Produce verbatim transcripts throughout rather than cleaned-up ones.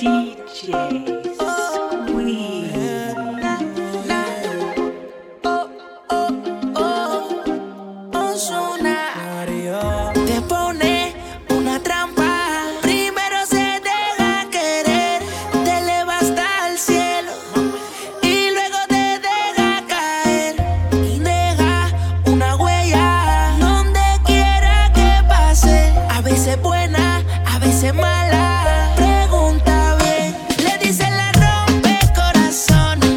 D J Squeeze. Oh, oh, oh, Ozuna. Te pone una trampa. Primero se deja querer, te eleva hasta el cielo y luego te deja caer y deja una huella donde quiera que pase. A veces buena, a veces mala. Pregunta bien, le dice la rompe corazones,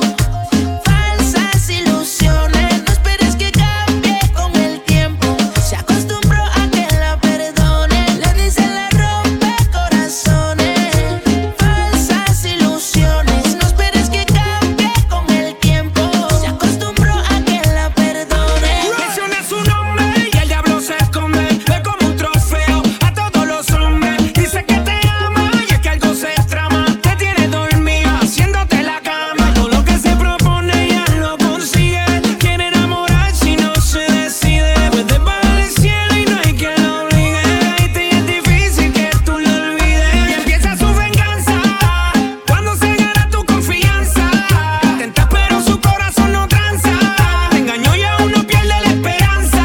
falsas ilusiones. No esperes que cambie con el tiempo, se acostumbró a que la perdone. Le dice la rompe corazones, falsas ilusiones. No esperes que cambie con el tiempo, se acostumbró a que la perdone. Menciona su nombre y el diablo se esconde. Ve como un trofeo a todos los hombres. Dice que te ama y es que algo se trama. Te tiene dormida haciéndote la cama. Todo lo que se propone ella lo consigue. Quiere enamorar si no se decide. Puede bajar el cielo y no hay quien lo obligue. Y es difícil que tú lo olvides. Y empieza su venganza cuando se gana tu confianza. Intenta pero su corazón no tranza. Te engañó y aún no pierde la esperanza.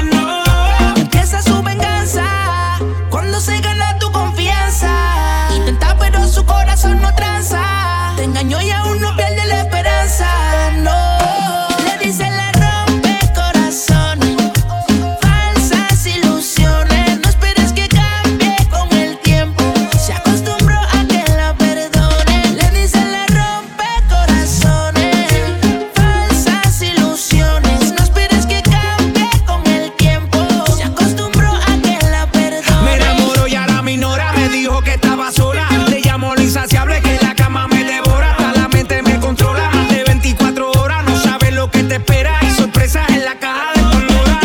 No. Empieza su venganza cuando se gana tu confianza. Intenta pero su corazón no tranza. Te engañó y aún no pierde la esperanza. No. Le dice la rompe corazones, falsas ilusiones. No esperes que cambie con el tiempo, se acostumbró a que la perdone. Le dice la rompe corazones, falsas ilusiones. No esperes que cambie con el tiempo, se acostumbró a que la perdone. Me enamoró y ahora me ignora. Me dijo que estaba sola. Le llamo lo insaciable que la cama me devora. Hasta la mente me controla. Más de veinticuatro horas, no sabes lo que te espera. Y sorpresas en la caja de Pandora.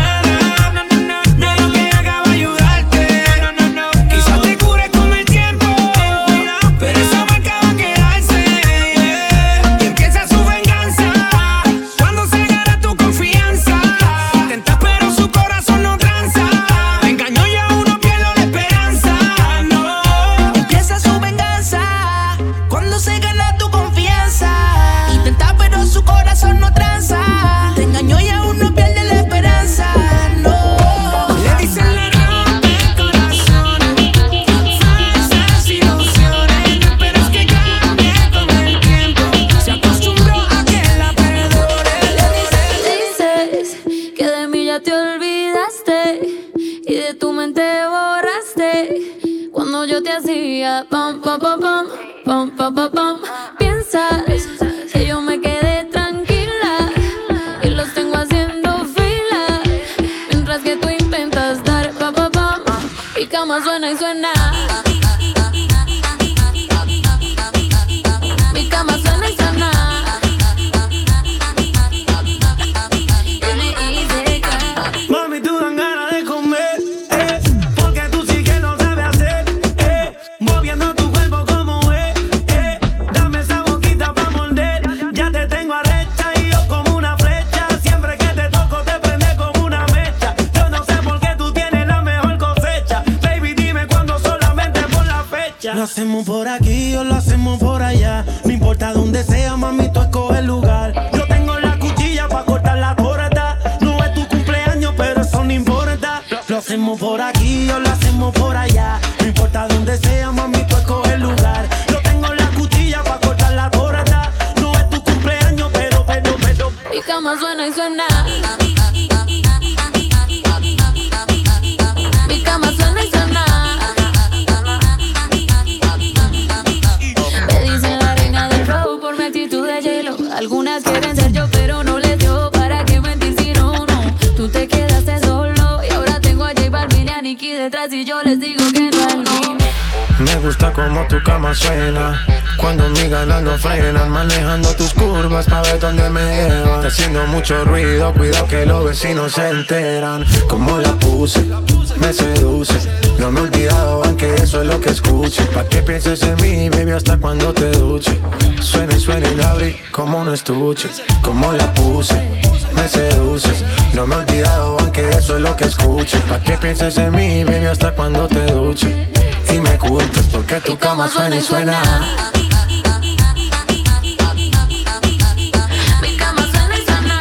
No lo que haga va a ayudarte. Quizás te cure con el tiempo, pero esa marca va a quedarse. Y empieza su venganza cuando se gana tu confianza. Intenta pero su corazón no tranza. Me engañó y aún no pierdo la esperanza. No. Empieza su venganza cuando se gana tu confianza. Intenta pero su corazón no tranza. Te engañó y aún no pierde la esperanza. No. Le dicen la rompe corazones, falsas ilusiones. No esperes que cambie con el tiempo, se acostumbró a que la perdone. Dices que de mí ya te olvidaste y de tu mente borraste cuando yo te hacía pam pam pam pam pam pam pam pam. Piensas que yo me quedé tranquila y los tengo haciendo fila mientras que tú intentas dar pam pam pam. Mi cama suena y suena. Mi cama suena y suena. Mami, tú dan ganas de comer, eh, porque tú sí que lo sabes hacer, eh, moviendo tu cuerpo como es, eh, dame esa boquita pa' morder, ya te tengo arrecha y yo como una flecha, siempre que te toco te prende como una mecha, yo no sé por qué tú tienes la mejor cosecha, baby dime cuándo solamente por la fecha. Lo hacemos por aquí o lo hacemos por allá. No importa dónde sea, mami, tú escoge el lugar. Yo tengo la cuchilla pa' cortar la torta. No es tu cumpleaños, pero eso no importa. Lo hacemos por aquí o lo hacemos por allá. No importa dónde sea, mami, tú escoge el lugar. Yo tengo la cuchilla pa' cortar la torta. No es tu cumpleaños, pero, pero, pero. Mi cama suena y suena. Mi cama suena y suena. Me dicen la reina del flow por mi actitud de hielo. Algunas quieren ser yo, pero no les dio. ¿Para qué mentir si no, no? Tú te quedaste solo y ahora tengo a J Balvin y a Nicki detrás y yo les digo que no es no. Me gusta como tu cama suena cuando mis ganas no frenan, manejando tus curvas pa' ver dónde me llevan. Está haciendo mucho ruido, cuidado que los vecinos se enteran. Como la puse, me seduce. No me he olvidado, aunque eso es lo que escuche. Pa' que pienses en mí, baby, hasta cuando te duche. Suena y suena y la abrí como un estuche. Como la puse, me seduces. No me he olvidado, aunque eso es lo que escuche. Pa' que pienses en mí, baby, hasta cuando te duche. Y me culpes porque que tu cama suena y suena. Mi cama suena y suena.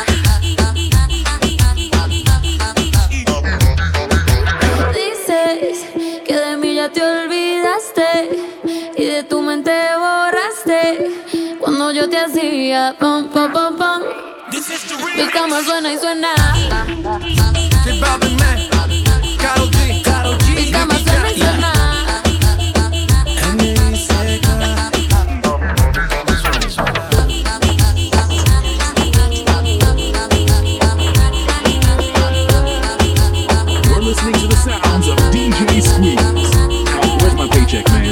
Dices que de mí ya te olvidaste y de tu mente borraste cuando yo te hacía pam pam pam pam. Mi cama suena y suena. Mi cama suena y suena. You're listening to the sounds of D J Squeeze. Where's my paycheck, man?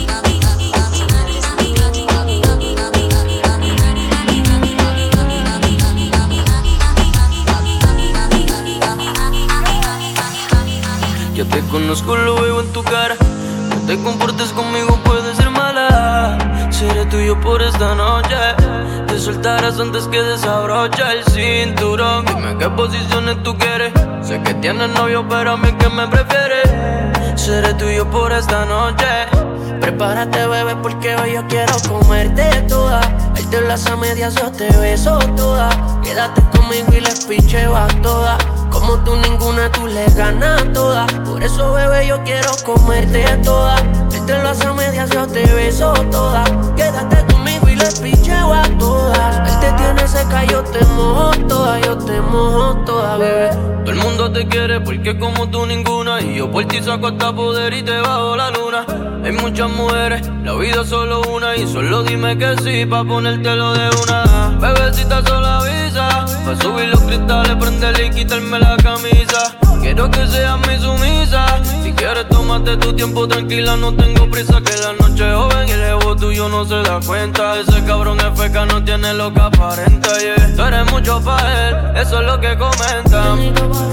Ya te conozco, lo veo en tu cara. No te comportes conmigo, puedes ser mala. Seré tuyo por esta noche. Te soltarás antes que desabrocha el cinturón. Dime qué posiciones tú quieres. Sé que tienes novio, pero a mí que me prefieres. Seré tuyo por esta noche. Prepárate, bebé, porque hoy yo quiero comerte toda. Él te las a medias, yo te beso toda. Quédate conmigo y les picheo a todas. Como tú ninguna, tú le ganas toda. Por eso, bebé, yo quiero comerte toda. Él te lo hace a medias, yo te beso toda. Quédate conmigo y le picheo a todas. Él te tiene seca, yo te mojo toda. Yo te mojo toda, bebé. Todo el mundo te quiere porque como tú ninguna. Y yo por ti saco hasta poder y te bajo la luna. Hay muchas mujeres, la vida es solo una. Y solo dime que sí, pa' ponértelo de una. Bebecita, solo avisa. Pa' subir los cristales, prenderle y quitarme la camisa. Quiero que seas mi sumisa. Si quieres, tómate tu tiempo, tranquila, no tengo prisa. Que la noche es joven y el ego tuyo no se da cuenta. Ese cabrón es feca, no tiene lo que aparenta, yeah. Tú eres mucho pa' él, eso es lo que comentan.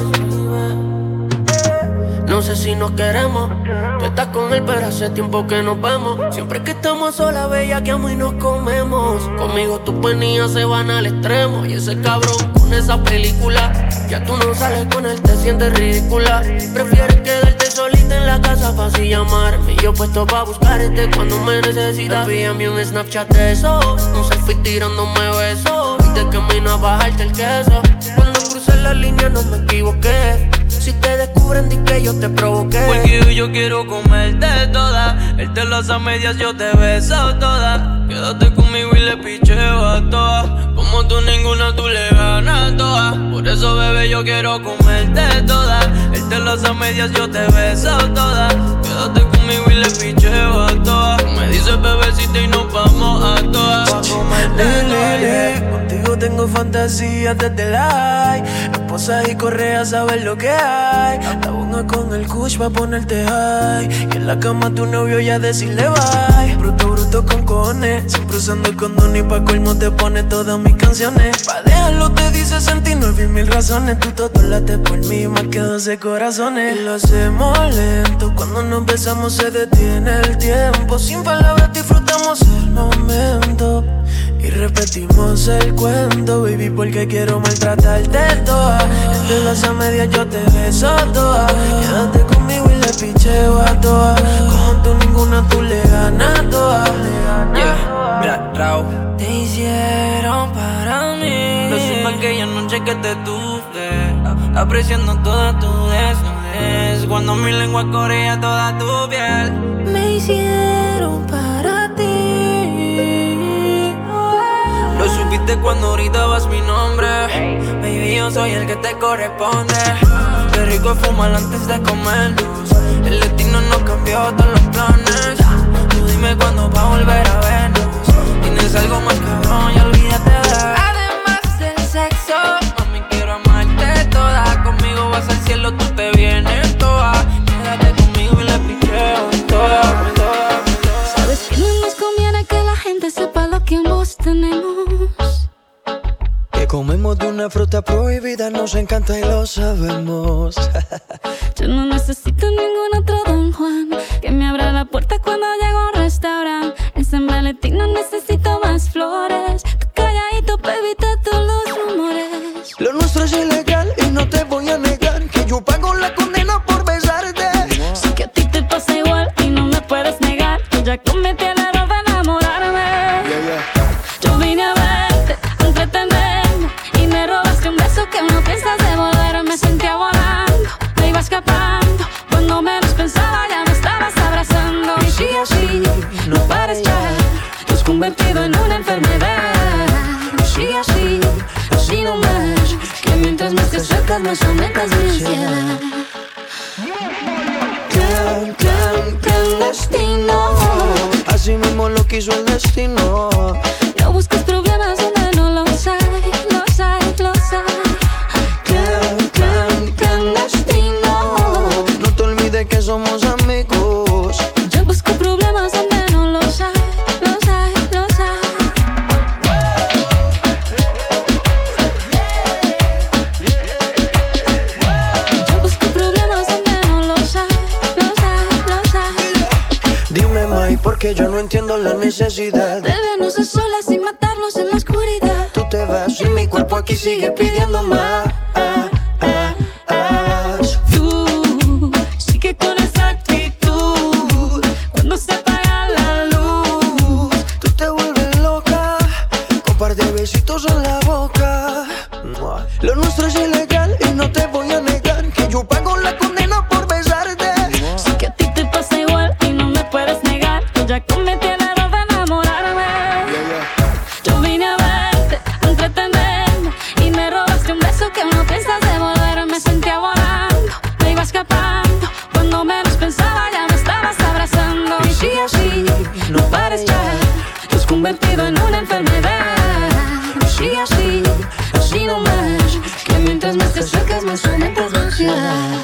No sé si nos queremos. Tú estás con él, pero hace tiempo que nos vemos. Siempre que estamos solas, bella, que amo y nos comemos. Conmigo tus penías se van al extremo. Y ese cabrón con esa película. Ya tú no sales con él, te sientes ridícula. Prefieres quedarte solita en la casa pa' así llamarme. Y yo puesto pa' buscarte cuando me necesitas. Envíame un Snapchat de eso. Un selfie tirándome besos. Y te camino a bajarte el queso. Cuando crucé la línea no me equivoqué. Si te descubren, di que yo te provoqué. Porque hoy yo quiero comerte toda. Él te las a medias, yo te beso toda. Quédate conmigo y le picheo a todas. Como tú ninguna, tú le ganas todas. Por eso, bebé, yo quiero comerte toda. Él te las a medias, yo te beso toda. Quédate conmigo y le picheo a todas. Tú me dices, bebecita, y nos vamos a todas. Pa' comerte toda. Contigo tengo fantasías desde la high. Esposas y correas, sabes lo que hay. La bonga con el kush pa' ponerte high. Y en la cama tu novio ya decirle bye. Bruto, bruto con cojones. Siempre usando condón y pa' colmo te pone todas mis canciones. Pa' dejarlo te dice sentir nueve mil razones. Tú todo late por mí más que doce corazones. Y lo hacemos lento. Cuando nos besamos se detiene el tiempo. Sin palabras disfrutamos el momento. Y repetimos el cuento, baby, porque quiero maltratarte toda. Entre las a medias yo te beso toda. Quédate conmigo y le picheo a todas. Como tú ninguna, tú le ganas toda. Yeah, mira, Raúl. Te hicieron para mí. No supe aquella noche que te tuve, apreciando toda tu desnudez. Cuando mi lengua corría toda tu piel. Me hicieron para ti. Lo supiste cuando gritabas mi nombre. Baby, yo soy el que te corresponde. Qué rico es fumar antes de comernos. El destino nos cambió todos los planes. Tú dime cuándo va a volver a vernos. Tienes algo más cabrón y olvídate de. Además del sexo, mami, quiero amarte toda. Conmigo vas al cielo, tú te vienes toda. Quédate conmigo y le picheo toda, toda. Sabes que no nos conviene que la gente sepa lo que ambos tenemos. Que comemos de una fruta prohibida, nos encanta y lo sabemos. Yo no necesito ningún otro Don Juan que me abra la puerta cuando llego a un restaurante. En San Valentín no necesito más flores. Tú calladito, baby, te todos los rumores. Lo nuestro es ilegal y no te voy a negar que yo pago la condena por besarte. Sé que a ti te pasa igual y no me puedes negar. me sometas mi ansiedad. Clan, clan, clandestino. Así mismo lo quiso el destino. No busques problemas donde no los hay, los hay, los hay. Clan, clan, clandestino. No te olvides que somos amigos. Yo busco problemas donde no los hay, los hay, los hay. Yo busco problemas donde no los hay, los hay, los hay. Dime, May, porque yo no entiendo la necesidad de vernos a solas y matarnos en la oscuridad. Tú te vas y mi cuerpo aquí sigue pidiendo más. Tú sigue con esa actitud cuando se apaga la luz. Tú te vuelves loca con par de besitos en la boca. Lo nuestro es ilegal y no te voy a negar que yo pago la condena por besarte. Sé que a ti te pasa igual y no me puedes negar que ya cometí el error de enamorarme. Yo vine a verte, a entretenerme y me robaste un beso que no piensas devolver. Me sentía volando, me iba escapando. Cuando menos pensaba ya me estabas abrazando. Y sí, así, no pares ya, te has convertido en una enfermedad. Y sí, así, así no más, que mientras más te acercas más aumentas la ansiedad.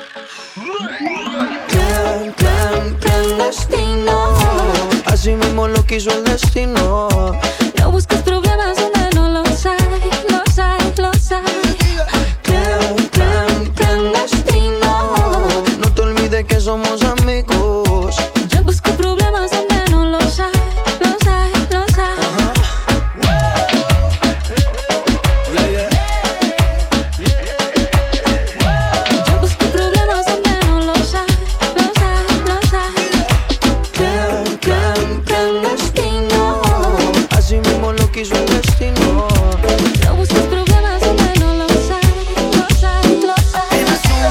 Clan, clan, clandestino. Así mismo lo quiso el destino. No busques problemas donde no los hay, los hay, los hay. Clan, clan, clandestino. No te olvides que somos amigos. Yo busco problemas donde no los hay, los hay, los hay. Yo busco problemas donde no los hay, los hay, los hay. Clan, clan, clandestino. Así mismo lo quiso el destino. No busques problemas donde no los hay, los hay, los hay.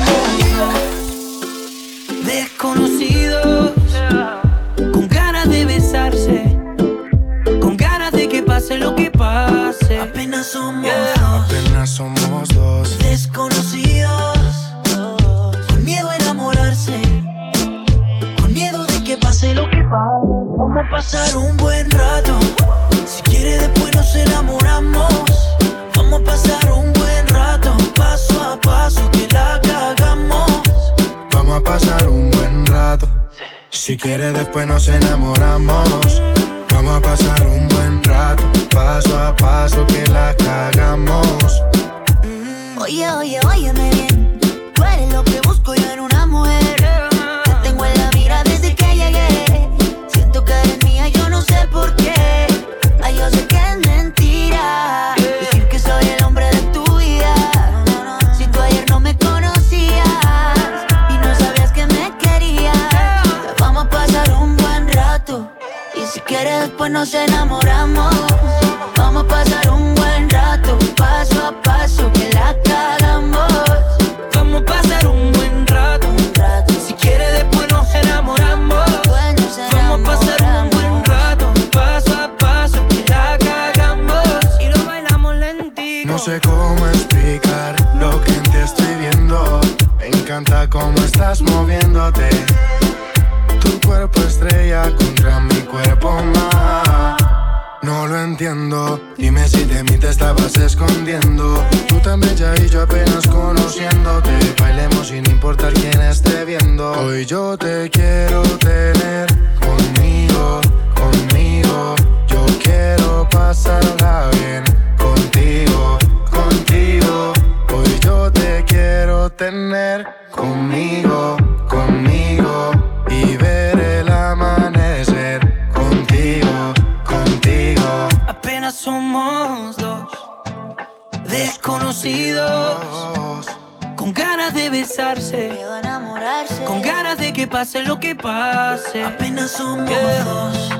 Desconocidos, con ganas de besarse, con ganas de que pase lo que pase. Apenas somos dos, Apenas somos dos. desconocidos, con miedo a enamorarse, con miedo de que pase lo que pase. Vamos a pasar un buen rato, si quiere después nos enamoramos. Vamos a pasar un buen rato, paso a paso que la cagamos. Vamos a pasar un buen rato. Si quieres después nos enamoramos. Vamos a pasar un buen rato, paso a paso que la cagamos. Oye, oye, óyeme bien, tú eres lo que busco yo en una mujer. Te tengo en la mira desde que llegué. Siento que eres mía, yo no sé por qué. Ay, yo sé que es mentira decir que soy el hombre de tu vida. Si tú ayer no me conocías y no sabías que me querías. Vamos a pasar un buen rato y si quieres después nos enamoramos. Vamos a pasar un buen rato, paso a paso que la cagamos. Vamos a pasar un buen rato, un rato. Si quieres después nos enamoramos. Vamos a pasar un buen rato, paso a paso que la cagamos. Y lo bailamos lentito. No sé cómo explicar lo que en ti estoy viendo. Me encanta cómo estás moviéndote. Tu cuerpo estrella contra mi cuerpo más. No lo entiendo, dime si de mí te estabas escondiendo. Tú tan bella y yo apenas conociéndote. Bailemos sin importar quién esté viendo. Hoy yo te quiero tener conmigo, conmigo. Yo quiero pasarla bien contigo, contigo. Hoy yo te quiero tener conmigo, conmigo. Y ver el amanecer contigo, contigo. Apenas somos dos, desconocidos, con ganas de besarse, Miedo a enamorarse, con ganas de que pase lo que pase. Apenas somos dos,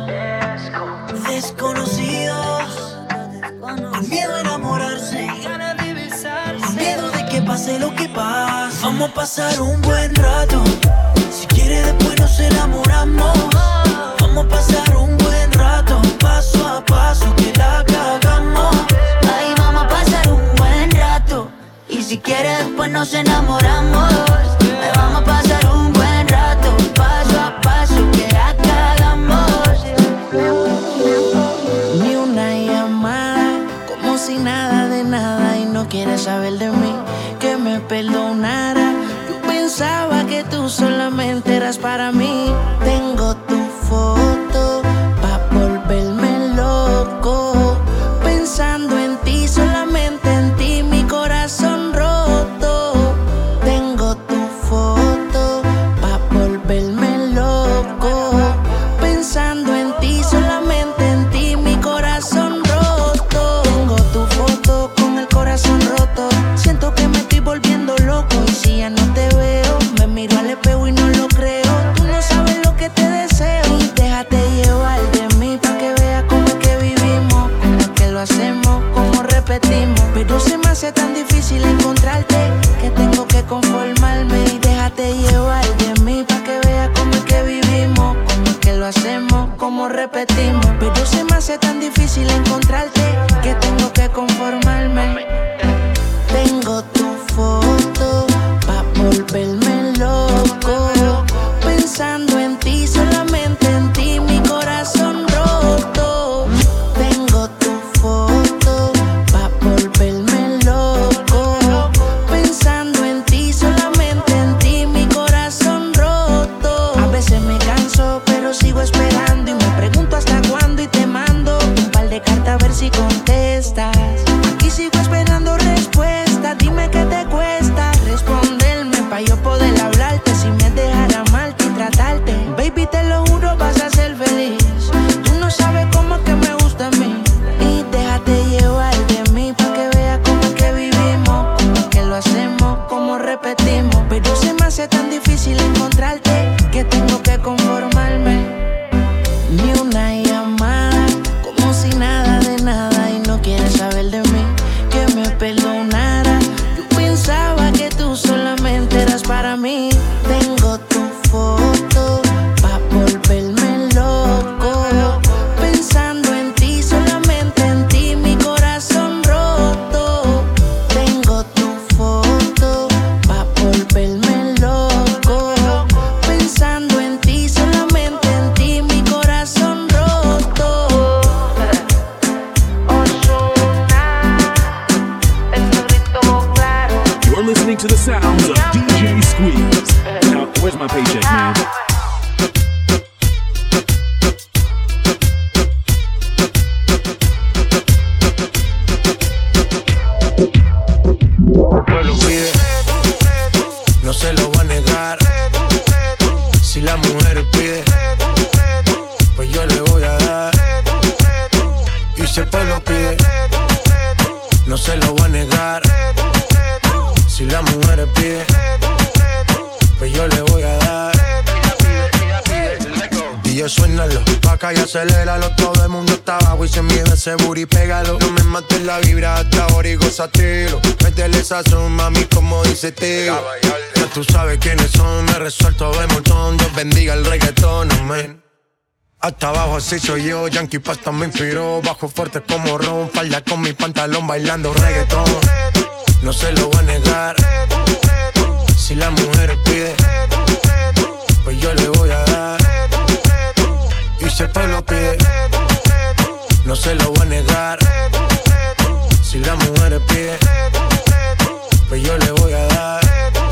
desconocidos, con miedo a enamorarse, con miedo de que pase lo que pase. Vamos a pasar un buen rato, si quieres después nos enamoramos. Vamos a pasar un buen rato, paso a paso que la cagamos. ay, vamos a pasar un buen rato. Y si quieres después hacemos como repetimos. Pero se me hace tan difícil encontrarte que tengo que conformarme. Tengo tu foto pa' volverme loco, pensando en ti, solamente en ti, mi corazón roto. Tengo tu foto pa' volverme loco, pensando en ti, solamente en ti, mi corazón roto. A veces me canso, pero sigo esperando y me pregunto hasta cuándo y te mando un par de cartas a ver si contestas. Aquí sigo esperando respuesta, dime qué te cuesta responderme pa' yo poder hablarte sin me dejar amarte y tratarte. Baby, te lo juro, vas a ser feliz. Tú no sabes cómo es que me gusta a mí. Y déjate llevar de mí pa' que veas cómo es que vivimos, cómo es que lo hacemos, cómo repetimos. Pero se me hace tan difícil encontrarte que tengo que conformarme. Ni una llamada, como si nada de nada, y no quieres saber de mí, que me perdonara. Yo pensaba que tú solamente eras para mí. Tengo tu foto pa' volverme loco, pensando en ti, solamente en ti, mi corazón roto. Tengo tu foto pa' volverme loco, pensando en ti, solamente en ti, mi corazón roto. Ozuna, el negrito claro. You're listening to the sounds of D J Squeeze. Now, where's my paycheck, man? Pues lo pide, no se lo va a negar. Si la mujer pide, pues yo le voy a dar. Y si el pueblo pide, no se lo va a negar. Si la mujer pide, pues yo le voy a dar. Y yo suénalo, pa' acá y aceléralo. Todo el mundo está abajo y se mide ese booty, pégalo. No me mates la vibra hasta ahora y gózatelo. Métele sazón, mami, como dice tío. Ya tú sabes quiénes son, me resuelto de montón. Dios bendiga el reggaetón, amén. Hasta abajo así soy yo, Yankee Pasta me inspiró. Bajo fuerte como Ron, falda con mi pantalón bailando reggaetón. No se lo voy a negar. Si la mujer pide, pues yo le voy a dar. Y si el pueblo pide, no se lo voy a negar. Si la mujer pide, pues yo le voy a dar.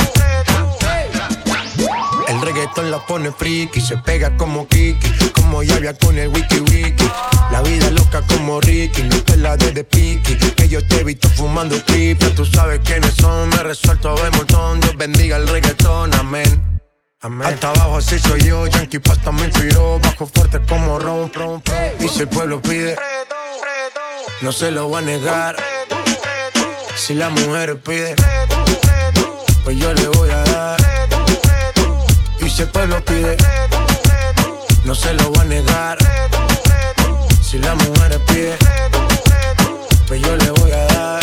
El reggaetón la pone friki, se pega como Kiki, como Yavia con el wiki wiki. La vida loca como Ricky, no te la de de piqui. Que yo te he visto fumando triple, tú sabes quiénes son, me resuelto de montón. Dios bendiga el reggaetón, amén. Amén. Hasta abajo así soy yo, Yankee Pasta me inspiró. Bajo fuerte como Ron, Ron, Ron. Y si el pueblo pide, no se lo voy a negar. Si la mujer pide, pues yo le voy a dar. Y si el pueblo pide, no se lo voy a negar. Si la mujer pide, pues yo le voy a dar.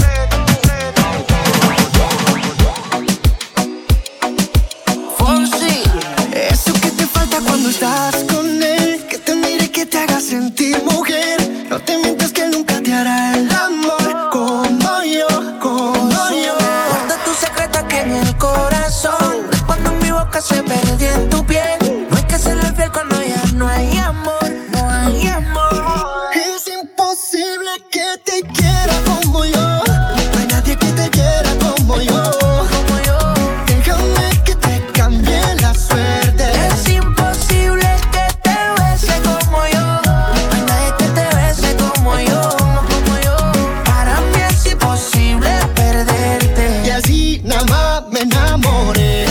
Fonsi, eso que te falta cuando estás con él, que te mire, que te haga sentir mujer. No te mientas que nunca te hará el amor como yo, como yo. Guarda tu secreto aquí en el corazón, cuando mi boca se perdió en tu piel. No hay que serle fiel cuando ya no hay amor, no hay amor. Es imposible que te quiera como yo. No hay nadie que te quiera como yo. Como yo. Déjame que te cambie la suerte. Es imposible que te bese como yo. No hay nadie que te bese como yo, como yo. Para mí es imposible perderte. Y así nada más me enamoré.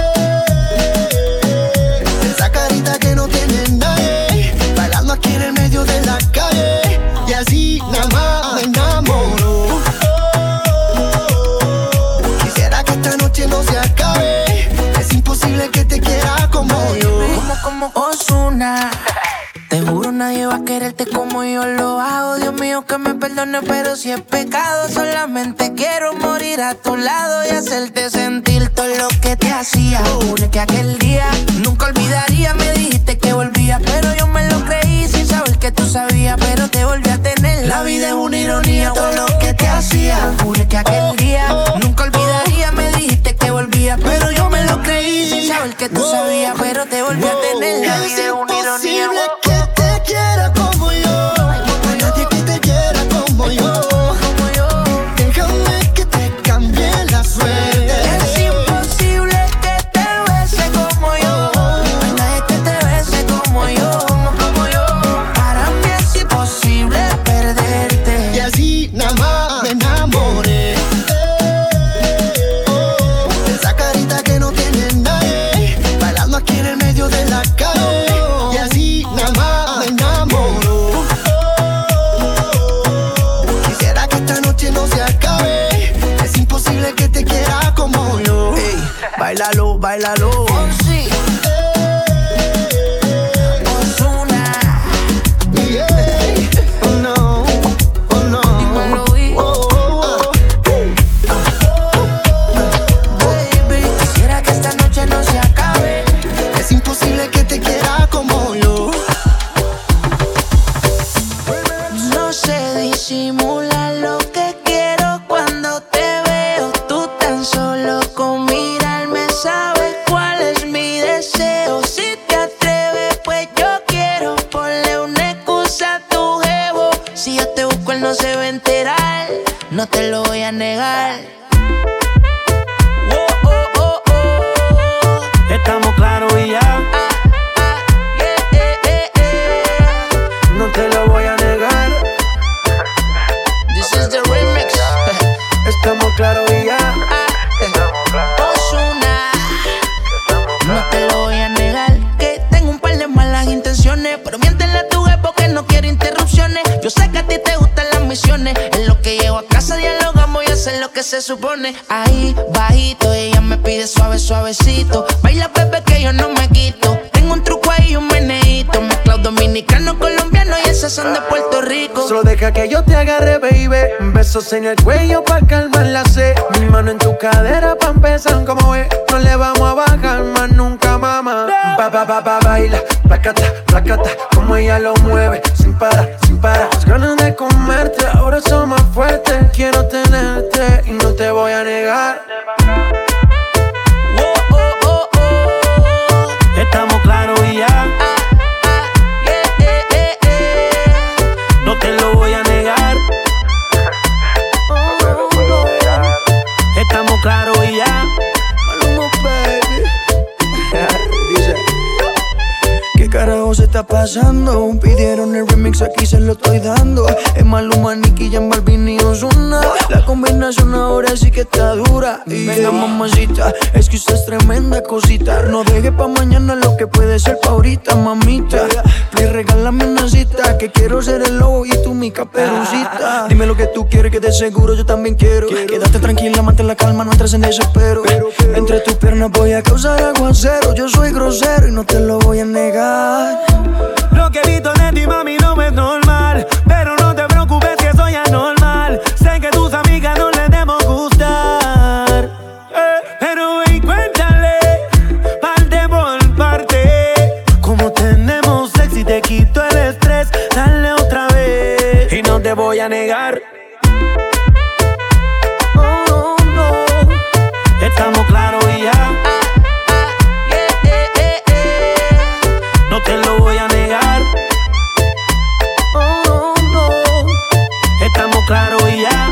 Esa carita que no tiene nadie, bailando aquí en el medio de la calle. Y así nada más me enamoro. Quisiera que esta noche no se acabe. Es imposible que te quiera como yo. Como, como Ozuna. Te juro nadie va a quererte como yo lo hago. Dios mío que me perdone, pero si es pecado, solamente quiero morir a tu lado y hacerte sentir todo lo que te hacía. Juro que aquel día nunca olvidaría. Me dijiste que volvía, pero yo me imposible que te quiera como yo. No hay nadie que te quiera como yo. Déjame que te cambie la suerte. Es imposible que te bese como yo. No hay nadie que te bese como yo, como yo. Para mí es imposible perderte. Y así nada más me enamoré. Esa carita que no tiene nadie, bailando aquí en el medio de la calle. Y así nada más me enamoro. Quisiera que esta noche no se acabe. Es imposible que te quiera como yo. Ey, bailalo, bailalo. Fonsi, Ozuna, Yeah. Oh no, oh no. dímelo, y, Oh, oh, baby. Quisiera que esta noche no se acabe. oh. Es imposible que te quiera como yo. No sé disimular lo que quiero cuando te veo. Tú tan solo con mirarme sabes cuál es mi deseo. Si te atreves, pues yo quiero. Ponle una excusa a tu jevo. Si yo te busco, él no se va a enterar. No te lo voy a negar. Oh, oh, oh, oh. Estamos claros y ya, Ah, ah, yeah, eh, eh, eh. no te lo voy a negar. This is the remix. Estamos claros y ya. Ozuna, no te lo voy a negar que tengo un par de malas intenciones, pero miéntele a tu jefe porque no quiero interrupciones. Yo sé que a ti te gustan las misiones. En lo que llego a casa dialogamos y hacer lo que se supone. Ahí, bajito, ella me pide suave, suavecito. Baila, bebé, que yo no me quito. Tengo un truco ahí y un meneíto. Mezclado dominicano, colombiano y esas son de Puerto Rico. Solo deja que yo te agarre, baby. Besos en el cuello pa' calmar la sed. Mi mano en tu cadera pa' empezar como es. No le vamos a bajar más nunca, mamá. Pa, pa, pa, pa, baila, placata, placata. Como ella lo mueve, sin parar, sin parar. Las ganas de comerte ahora son más fuertes. Quiero tenerte y no te voy a negar. Oh, oh, oh, oh. Estamos claros y ya, Ah, ah, yeah, eh, eh, eh. no te lo voy a negar. Estamos claros y ya. Maluma, baby. Dice, ¿qué carajo se está pasando? Pidieron el remix, aquí se lo estoy dando. Es Maluma, Nicky Jam, Balvin y Ozuna. La combinación ahora sí que está dura. Y venga, mamacita, es que usted es tremenda cosita. No deje pa' mañana lo que puede ser pa' ahorita, mamita. Please, regálame una cita, que quiero ser el lobo y tú mi caperucita. Dime lo que tú quieres, que de seguro yo también quiero. Quédate tranquila, mantén la calma, no entres en desespero. Entre tus piernas voy a causar aguacero. Yo soy grosero y no te lo voy a negar. Lo que he visto de ti, mami, no es normal. Pero no te preocupes que soy anormal. Sé que tus amigas no les debemos gustar. Eh, pero ven, cuéntale, parte por parte. Como tenemos sexy, te quito el estrés. Dale otra vez y no te voy a negar. Oh, no. Estamos claros y ya, Ah, ah, yeah, eh, eh, eh. no te lo voy a negar. Oh, no. Estamos claros y ya.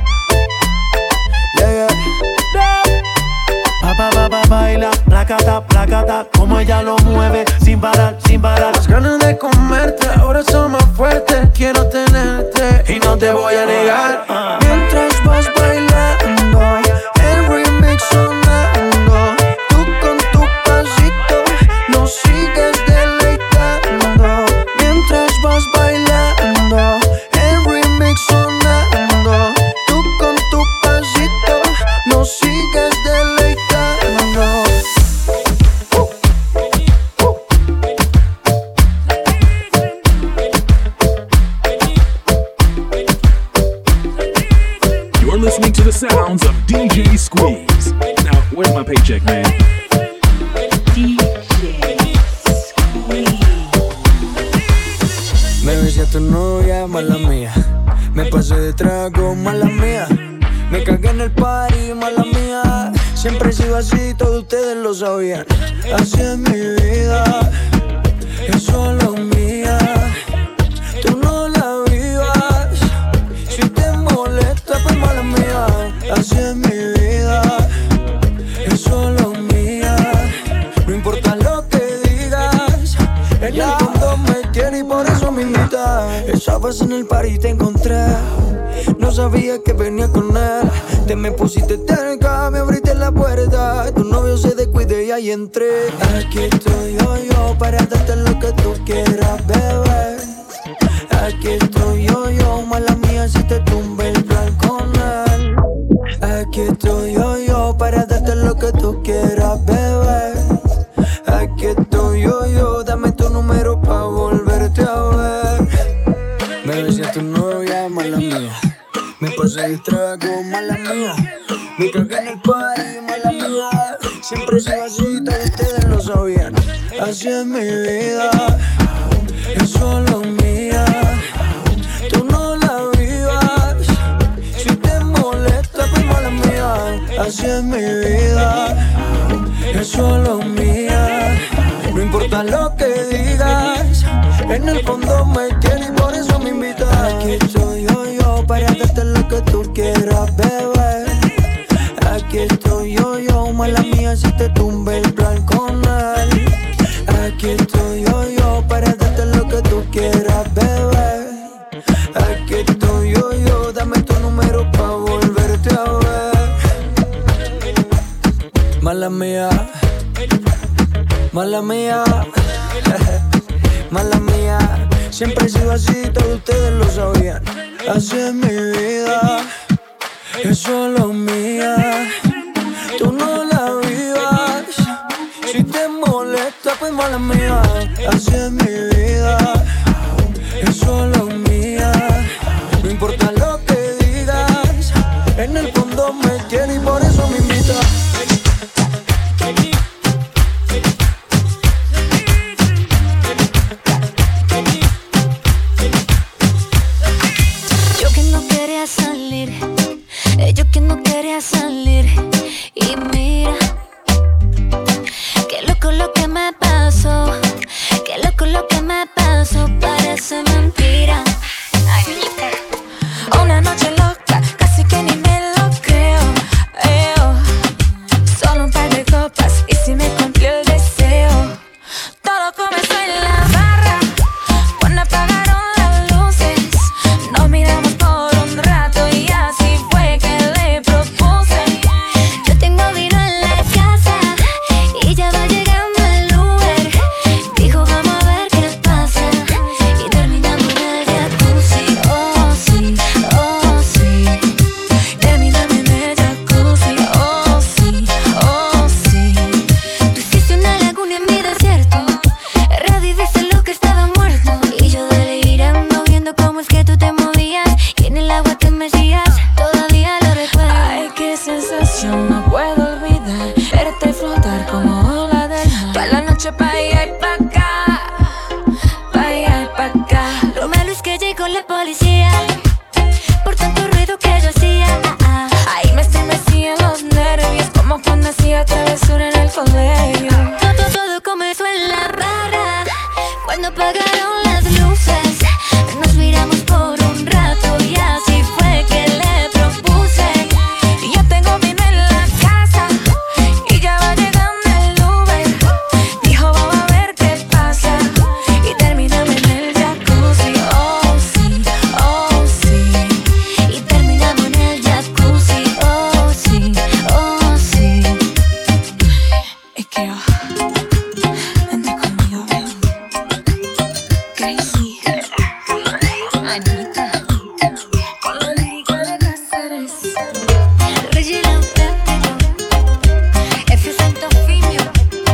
Yeah, yeah. Pa, pa, pa, pa, baila, placata, placata. Como ella lo mueve, sin parar, sin parar. Las ganas de comerte ahora son más fuertes. Quiero tenerte y no te voy a negar. Ah. Mientras vas bailando, el remix sonando. Tú con tu pasito nos sigues deleitando. Mientras vas bailando, el remix sonando. Tú con tu pasito nos sigues deleitando. You're listening to the sounds of D J Squeeze. Now, where's my paycheck, man? D J Squeeze. Me besé a tu novia, mala mía. Me pasé de trago, mala mía. Me cagué en el party, mala mía. Siempre he sido así, todos ustedes lo sabían. Así es mi vida. es solo mía. Tú no la vivas. Si te molesta, pues mala mía. Así es mi vida, es solo mía. No importa lo que digas, en el fondo me tiene y por eso me invita. Esa vez en el party te encontré, no sabía que venía con él. Te me pusiste cerca, me abriste la puerta. Tu novio se descuide y ahí entré. Aquí estoy yo, yo, para darte lo que tú quieras, bebé. Aquí estoy yo, yo, mala mía si te tumbe el plan con él. Aquí estoy yo, yo, para darte lo que tú quieras, bebé. Aquí estoy yo, yo, dame tu número pa' volverte a ver. Bebé, si es tu novia, mala mía. Me pasé el trago, mala mía. Me cagué en el party, mala mía. Siempre soy así, todos ustedes lo sabían. Así es mi vida, es solo mía. Tú no la vivas. Si te molesta, pues mala mía. Así es mi vida, es solo mía. No importa lo que digas, en el fondo me tiene y por eso me invitas. Aquí estoy yo, yo, para darte lo que tú quieras, bebé. Aquí estoy yo, yo, mala mía si te tumbe el plan con él. Aquí estoy yo, yo, para darte lo que tú quieras, bebé. Aquí estoy yo, yo, dame tu número pa' volverte a ver. Mala mía, mala mía, mala mía. Siempre he sido así, todos ustedes lo sabían. Así es mi vida, es solo mía. Tú no la vivas. Si te molesta, pues mala mía. Así es mi vida, es solo mía. No importa lo que digas, en el fondo me tiene y por eso me invita. Salir, yo que no quería salir. Y mira, qué loco lo que me pasó. Qué loco lo que me pasó, parece mentira. Una noche loca, casi que ni me lo creo. Eo. Solo un par de copas y si me cumplió el deseo. Todo comenzó en la barra, cuando apagaron las luces. Nos miramos por un rato y así fue que le propuse. Yo tengo vino en la casa y ya va llegando el Uber. Dijo vamos a ver qué pasa y terminamos en el jacuzzi. Oh sí, oh sí, terminamos en el jacuzzi. Oh sí, oh sí. Tú hiciste una laguna en mi desierto, reviviste lo que estaba muerto. Y yo delirando viendo cómo es que tú te movías y en el agua te mecías. Todavía lo recuerdo. Ay, qué sensación, no puedo olvidar verte flotar como ola del mar. Toda la noche pa' allá y pa' acá, pa' allá y pa' acá. Lo malo es que llegó la policía por tanto ruido que yo hacía. Ahí me estremecían los nervios como cuando hacía travesura en el colegio. Todo, todo comenzó en la barra, cuando apagaron las luces. Nos miramos por un rato y así fue que le propuse. Y yo tengo vino en la casa y ya va llegando el Uber. Dijo vamos a ver qué pasa y terminamos en el jacuzzi. Oh sí, oh sí, y terminamos en el jacuzzi. Oh sí, oh sí. Es que oh, vente conmigo, ven. Crazy Anita, con la lírica de Cáceres. Regina Pépito, F. Santo Fimio,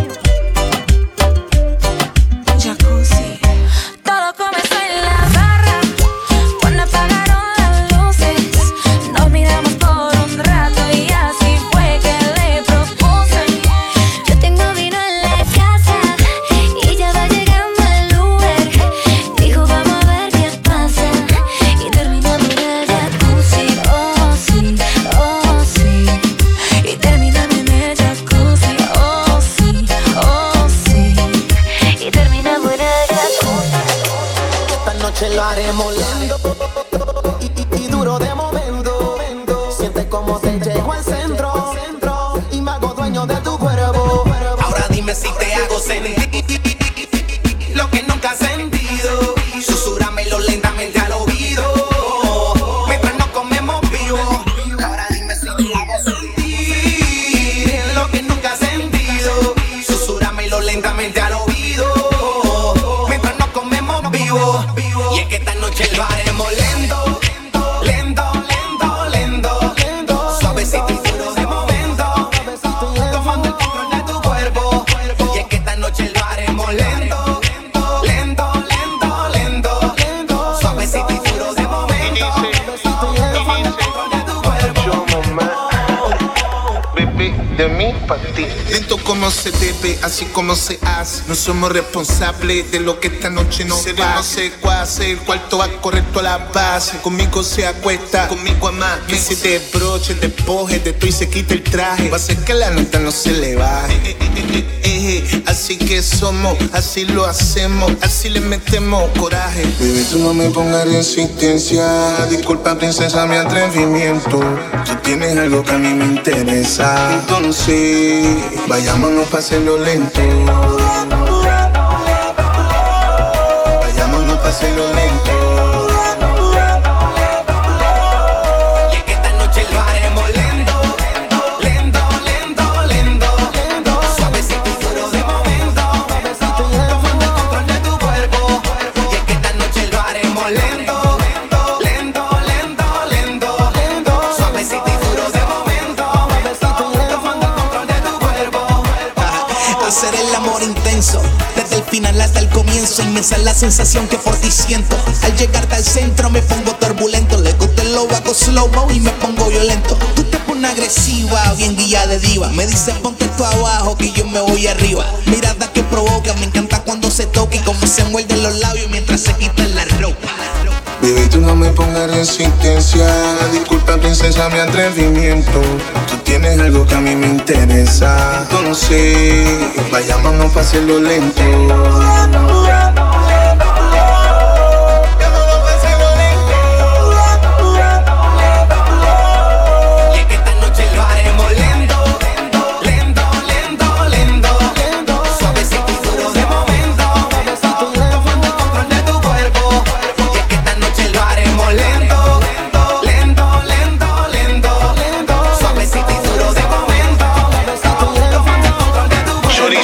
jacuzzi. Todo comenzó en la barra, cuando apagaron las luces. Nos miramos por un rato y así fue que le propuse. Yo tengo vino en la casa y ya va llegando el Uber. Dijo noche lo haremos lento y, y, y duro de momento. Siente como te llego al centro y me hago dueño de tu cuerpo. Ahora dime si te hago sentir lo que nunca has sentido. Susúramelo lentamente al oído mientras nos comemos vivo. Ahora dime si te hago sentir lo que nunca has sentido. Susúramelo lentamente al oído mientras nos comemos vivo. Y es que esta noche lo haremos lento, lento, lento, lento, lento, suavecito y duro de momento, tomando el control de tu cuerpo. Y es que esta noche lo haremos lento, lento, lento, lento, lento, suavecito y duro de momento, tomando el control de tu cuerpo. Bebé, de mí para ti. Lento como se debe, así como se hace. No somos responsables de lo que esta noche nos se va. No sé cuál hacer, el cuarto va correcto a la base. Conmigo se acuesta, conmigo ama. Que se desbroche, despoje de todo y se quite el traje. Va a hacer que la nota no se le baje. Eh, eh, eh, eh, eh. Así que somos, así lo hacemos, así le metemos coraje. Bebé, tú no me pongas resistencia. Disculpa, princesa, mi atrevimiento. Tú tienes algo que a mí me interesa. Entonces, vayámonos pa' hacerlo lento. Vayámonos pa' hacerlo lento. Y es que esta noche lo haremos lento, lento, lento, lento, lento, suavecito y duro de momento, tomando el control de tu cuerpo. Y es que esta noche lo haremos lento, lento, lento, lento, lento, suavecito y duro de momento, tomando el control de tu cuerpo. Hacer el amor intenso, desde el final hasta el comienzo. Inmensa la sensación que por ti siento. Al llegarte al centro me pongo turbulento. Le gusta el lobo, hago slow-mo y me pongo violento. Tú te pones agresiva, bien guía de diva. Me dice ponte tú abajo que yo me voy arriba. Mirada que provoca, me encanta cuando se toca y cómo se muerden los labios mientras se quitan la ropa. Bebé, tú no me pongas resistencia. Disculpa, princesa, mi atrevimiento. Tú tienes algo que a mí me interesa. Entonces, vayámonos pa' hacerlo lento. Y es que esta noche lo haremos lento, lento, lento, lento, lento, suavecito y duro de momento, tomando el control de tu cuerpo. Y es que esta noche lo haremos lento, lento, lento, lento, lento, suavecito y duro de momento, tomando el control de tu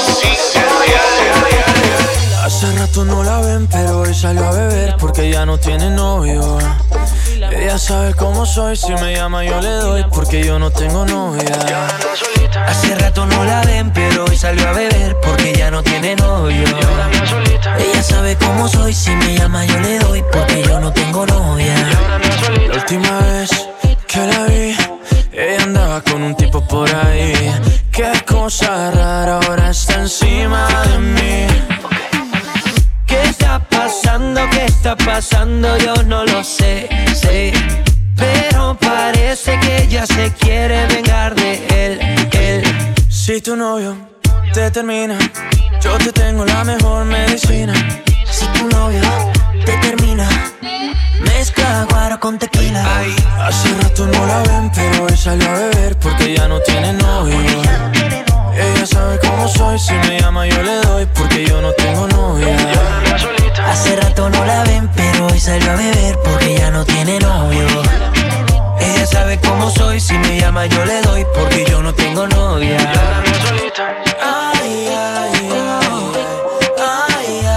cuerpo. Hace rato no la ven, pero hoy salió a beber porque ya no tiene novio. Ella sabe cómo soy, si me llama yo le doy porque yo no tengo novia. Hace rato no la ven, pero hoy salió a beber porque ya no tiene novio. Ella sabe cómo soy, si me llama yo le doy porque yo no tengo novia. La última vez que la vi, ella andaba con un tipo por ahí. Qué cosa rara, ahora está encima de mí. ¿Qué está pasando? ¿Qué está pasando? Yo no lo sé, sé. Pero parece que ella se quiere vengar de él, él. Si tu novio te termina, yo te tengo la mejor medicina. Si tu novio te termina, mezcla guaro con tequila. Ay, hace rato no la ven, pero hoy salió a beber porque ya no tiene novio. Ella sabe cómo soy, si me llama yo le doy porque yo no tengo novia. Hace rato no la ven, pero hoy salió a beber porque ya no tiene novio. Ella sabe cómo soy, si me llama yo le doy porque yo no tengo novia. Ay, ay, ay,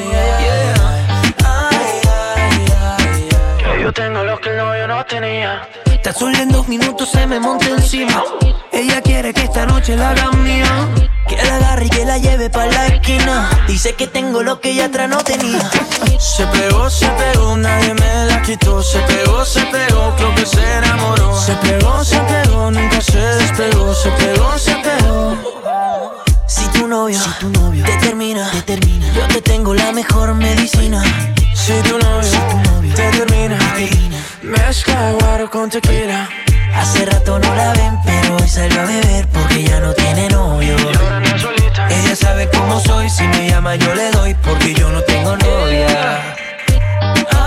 ay, yo tengo lo que el novio no tenía. Tan solo en dos minutos se me monta encima. Ella quiere que esta noche la haga mía, que la agarre y que la lleve pa' la esquina. Dice que tengo lo que ella atrás no tenía. Se pegó, se pegó, nadie me la quitó. Se pegó, se pegó, creo que se enamoró. Se pegó, se pegó, nunca se despegó. Se pegó, se pegó. Si tu novio, si tu novio te termina, te termina, yo te tengo la mejor medicina. Si tu novio, si tu novio te termina, te termina, mezcla guaro con tequila. Hace rato no la ven, pero hoy salió a beber porque ya no tiene novio. Ella sabe cómo soy, si me llama yo le doy porque yo no tengo novia.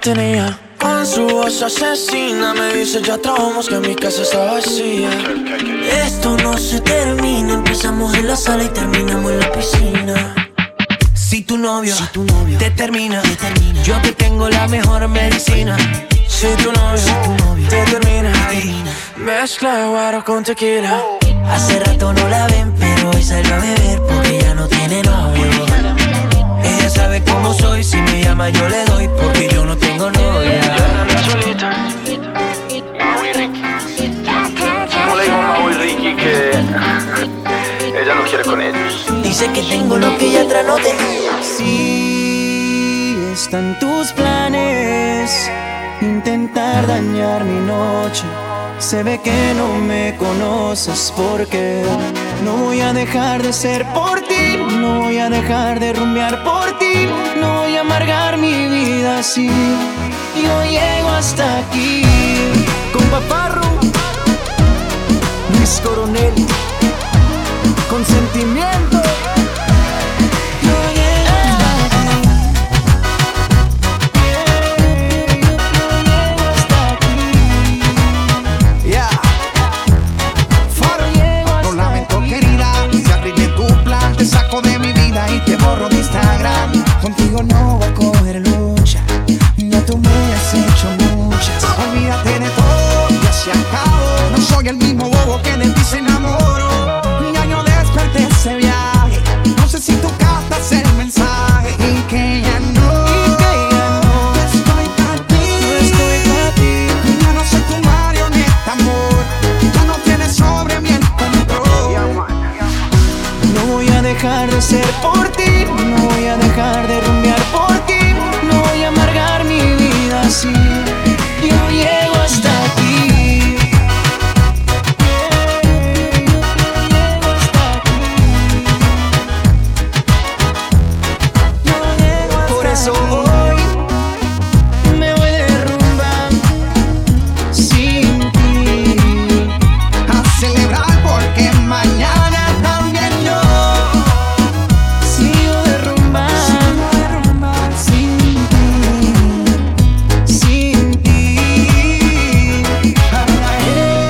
tenía. Con su voz asesina me dice ya trabamos que mi casa está vacía. Esto no se termina, empezamos en la sala y terminamos en la piscina. Si tu novio, si tu novio te, termina, te termina, yo te tengo la mejor medicina. Si tu novio, si tu novio te termina, te termina, mezcla de guaro con tequila. Hace rato no la ven, pero hoy salió a beber porque ya no tiene novio. Ella sabe cómo soy, si me llama yo le doy porque yo no tengo novia. ¿Cómo le digo a Mau y Ricky que ella no quiere con ellos? Dice que tengo lo que ella atrás no tenía. Si están tus planes, intentar dañar mi noche. Se ve que no me conoces porque no voy a dejar de ser por ti. No voy a dejar de rumbear por ti. No voy a amargar mi vida así. Yo llego hasta aquí. Con Paparro, Luis Coronel, con sentimiento. De mi vida y te borro de Instagram. Contigo no voy a coger lucha. Ya tú me has hecho muchas. Olvídate de todo, ya se acabó. No soy el mismo bobo que de ti se enamoró. Ya yo desperté ese viaje. No sé si tú captas el mensaje. Y que ya no, y que ya no, no estoy para ti. No estoy para ti. Ya no soy tu marioneta, amor. Ya no tienes sobre mí el control. No voy a dejar de ser por ti, no voy a dejar de rumbear por ti, no voy a amargar mi vida así. Yo llego hasta aquí. Llego hasta aquí. Yo llego hasta por eso hoy me voy de rumba sin ti. A celebrar porque mañana también yo sigo de rumba, sigo de rumba sin ti, sin ti. Ay, ay,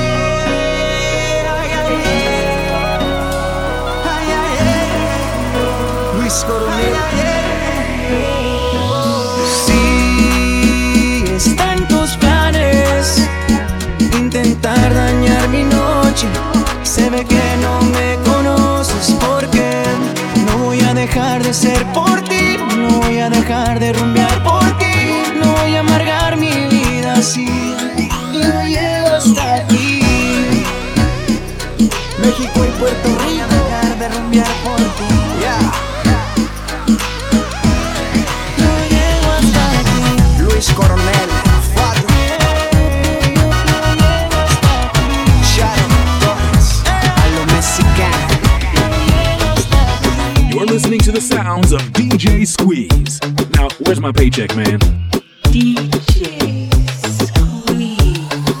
ay, ay, ay, ay, ay. Luis Coronel. Si está en tus planes intentar dañar mi noche, se ve que no me conoces porque no voy a dejar de ser por ti, no voy a dejar de rumbear por ti, no voy a amargar mi vida así. Yo llego hasta aquí. México y Puerto Rico, dejar de rumbear por ti. Yeah. Yo llego hasta aquí. Luis Coronel, Fabio, Sharon Torres, a lo mexicano. You're listening to the sounds of D J Squeeze. Now, where's my paycheck, man? D J Squeeze.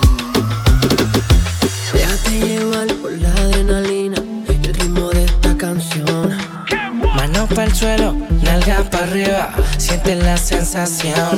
Déjate llevar por la adrenalina y el ritmo de esta canción. Manos para el suelo, nalgas para arriba, siente la sensación.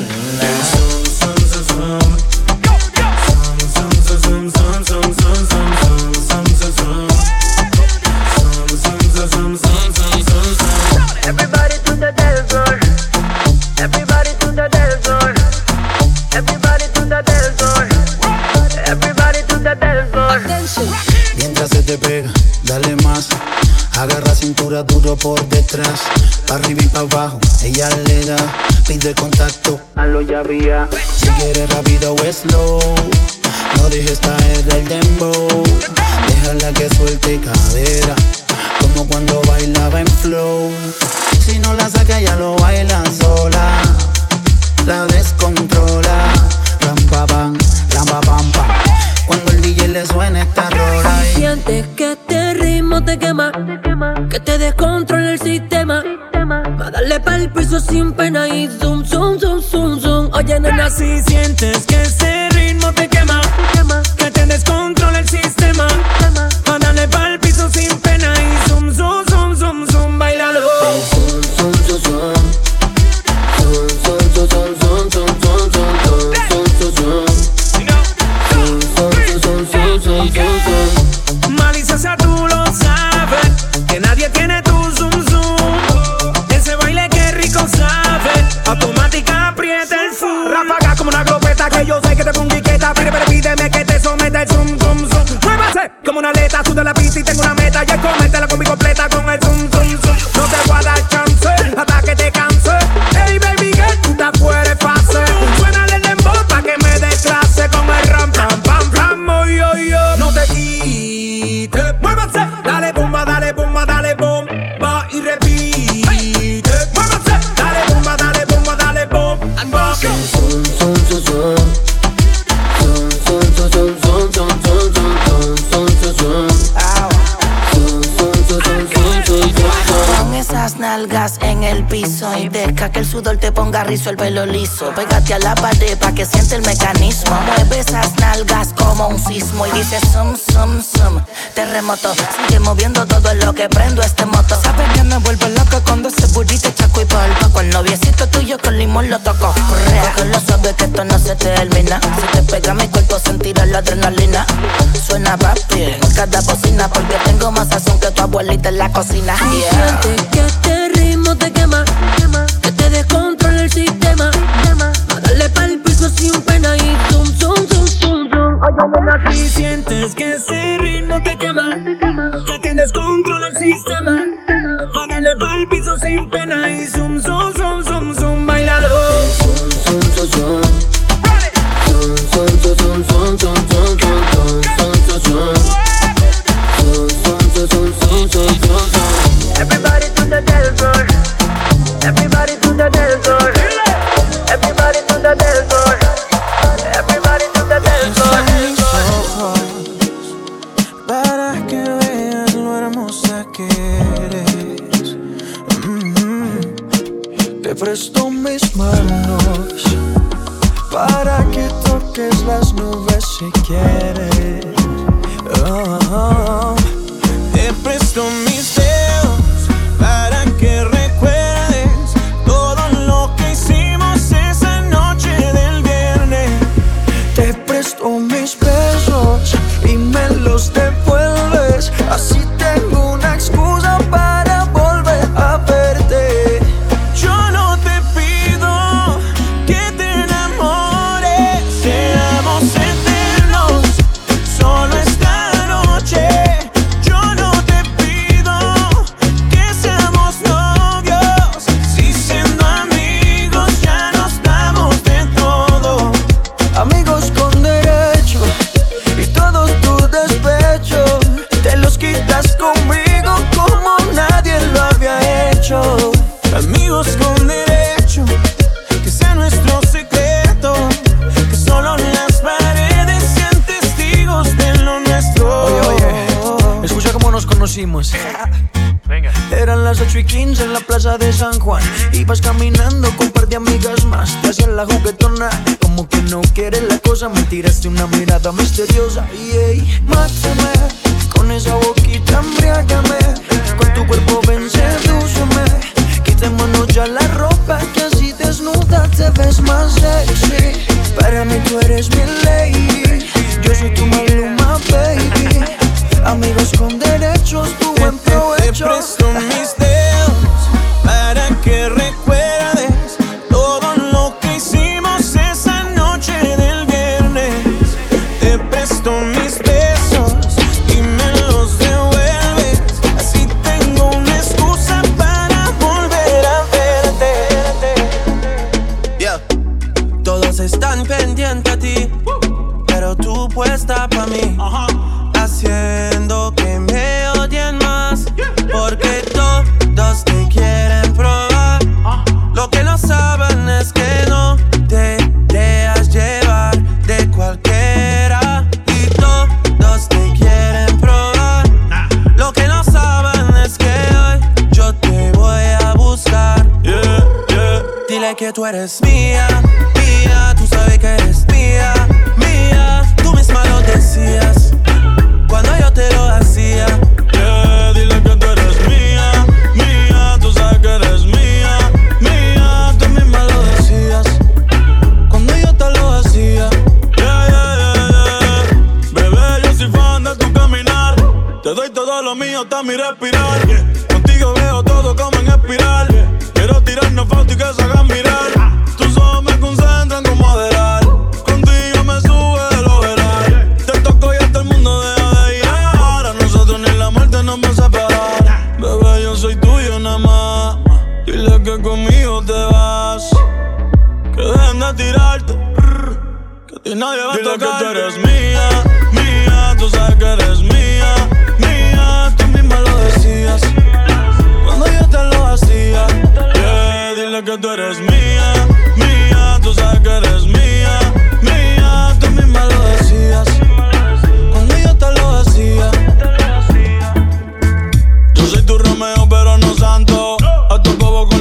Everybody to the dance floor. Everybody to the dance floor. Everybody to the dance floor. Everybody to the dance floor. Mientras se te pega, dale más. Agarra cintura duro por detrás, pa' arriba y pa' abajo, ella le da, pide contacto, hazlo ya vía. Si quieres rápido o slow, no dejes caer el dembow. Déjala que suelte cadera, como cuando bailaba en flow. Si no la saca ya lo baila sola, la descontrola. Ram pa pam, ram pa pam pam. Cuando el D J le suena esta rola y sientes que este ritmo te quema, que te descontrola el sistema. Va a darle pa'l piso sin pena y zoom, zoom, zoom, zoom, zoom. Oye, nena, si sientes que ese ritmo te quema, que te descontrola el sistema. Va a darle pa'l piso sin pena y zoom, zoom, zoom, zoom, zoom. Bailalo. Zoom, zoom, zoom, zoom. Zoom, zoom, zoom, zoom, zoom, zoom, zoom. nalgas en el piso y deja que el sudor te ponga rizo, el pelo liso. Pégate a la pared pa' que siente el mecanismo. Mueve esas nalgas como un sismo y dice zum, zum, zum. Terremoto, sigue moviendo todo en lo que prendo este moto. Sabes que me vuelvo loca cuando ese burrito chaco y polvo. Con el noviecito tuyo con limón lo toco. Correa, que lo sabes que esto no se termina. Si te pega mi cuerpo sentirá la adrenalina. Suena papi en cada bocina porque tengo más sazón que tu abuelita en la cocina. Yeah. Siente que este ritmo te quema, que te descontrola el sistema. A darle pa'l piso sin pena y zum, zum, zum, zum, zum. Oye, nena, si sientes que ese ritmo te quema, que te descontrola el sistema. A darle pa'l piso sin pena y zum, zum, zum, zum, zum. Bailalo. Zum, zum, zum, zum. Zum, zum, zum, zum, zum, zum, zum, zum, zum, zum, zum. Everybody to the dance floor. Everybody to the dance floor. Everybody to the dance floor. Everybody to the dance floor. Para que veas lo hermosa que eres. Mm-hmm. Te presto mis manos para que toques las nubes si quieres. Oh, oh. Te presto mis dedos para que recuerdes todo lo que hicimos esa noche del viernes. Te presto mis besos y me los devuelves. Así tengo una excusa para volver a verte. Yo no te pido que te enamores, seamos eternos, solo esta noche. Amigos con derecho, que sea nuestro secreto, que solo las paredes sean testigos de lo nuestro. Oye, oye, escucha cómo nos conocimos. Venga. Eran las ocho y quince en la plaza de San Juan. Ibas caminando con un par de amigas más. Te hacías la juguetona, como que no quieres la cosa. Me tiraste una mirada misteriosa. Y hey, mátame, con esa boquita embriágame. Con tu cuerpo ven, sedúceme. Quitémonos ya la ropa, que así desnuda te ves más sexy. Para mí tú eres mi lady, yo soy tu Maluma, baby. Amigos con derechos, tu buen provecho. Te presto mis dedos para que recuerdes todo lo que hicimos esa noche del viernes. Te presto mis besos y me los devuelves. Así tengo una excusa para volver a verte. Yeah. Todos están pendientes a ti, pero tú puesta pa' mí. Uh-huh. Haciendo que me odien más, porque todos te quieren probar. Lo que no saben es que no te dejas llevar de cualquiera. Y todos te quieren probar. Lo que no saben es que hoy yo te voy a buscar. Yeah, yeah. Dile que tú eres mía, mía. Tú sabes que eres mía, mía. Tú misma lo decías cuando yo te lo hacía. Yeah, dile que tú eres mía, mía. Tú sabes que eres mía, mía. Tú misma lo decías cuando yo te lo hacía. Yeah, yeah, yeah, yeah. Bebé, yo soy fan de tu caminar. Te doy todo lo mío hasta mi respirar. Contigo veo todo como en espiral. Quiero tirarnos fotos y que se hagan mirar. Tus ojos me concentran como adelar. Contigo me sube de lo veral. Te toco y hasta el mundo deja de ir. A nosotros ni la muerte nos va a separar. Bebé, yo soy tuyo nada más. Dile que conmigo te vas. Que dejen de tirarte, que a ti nadie va a tocar. Dile que tú eres mía, mía. Tú sabes que eres mía, mía. Tú misma lo decías cuando yo te lo hacía. Yeah, dile que tú eres mía, mía. Tú sabes que eres mía, mía. Tú misma lo decías cuando yo te lo hacía. Yo soy tu Romeo pero no santo. A tu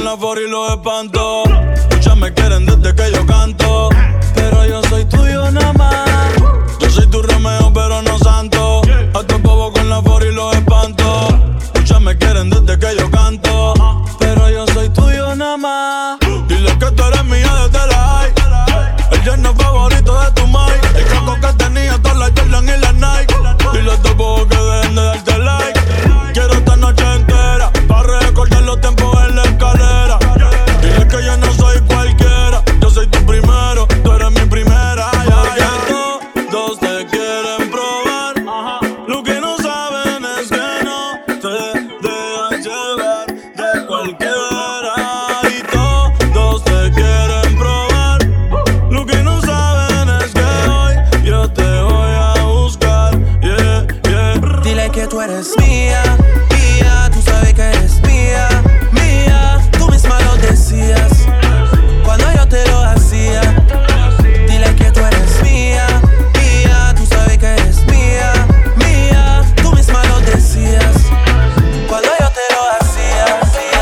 la for y los espanto. Muchas me quieren desde que yo canto, pero yo soy tuyo nada más. Yo soy tu Romeo, pero no santo. A tu bobo con la for y los espanto. Muchas me quieren desde que yo canto, pero yo soy tuyo nada más. Dile que tú eres mía desde la high. El yerno favorito de tu mai. El caco que tenía todas las Jordan y las Nike. Dile a estos bobos que dejen de darte like. Quiero esta noche entera pa' recordar los tiempos en la escalera. Dile que yo no soy cualquiera. Yo soy tu primero, tú eres mi primera. Ya, ya. Todos te quieren probar. Lo que no saben es que no te dejas llevar de cualquiera. Y todos te quieren probar. Lo que no saben es que hoy yo te voy a buscar. Yeah, yeah. Dile que tú eres mía, mía. Tú sabes que eres mía, mía. Tú misma lo decías cuando yo te lo hacía. Dile que tú eres mía, mía. Tú sabes que eres mía, mía. Tú misma lo decías cuando yo te lo hacía.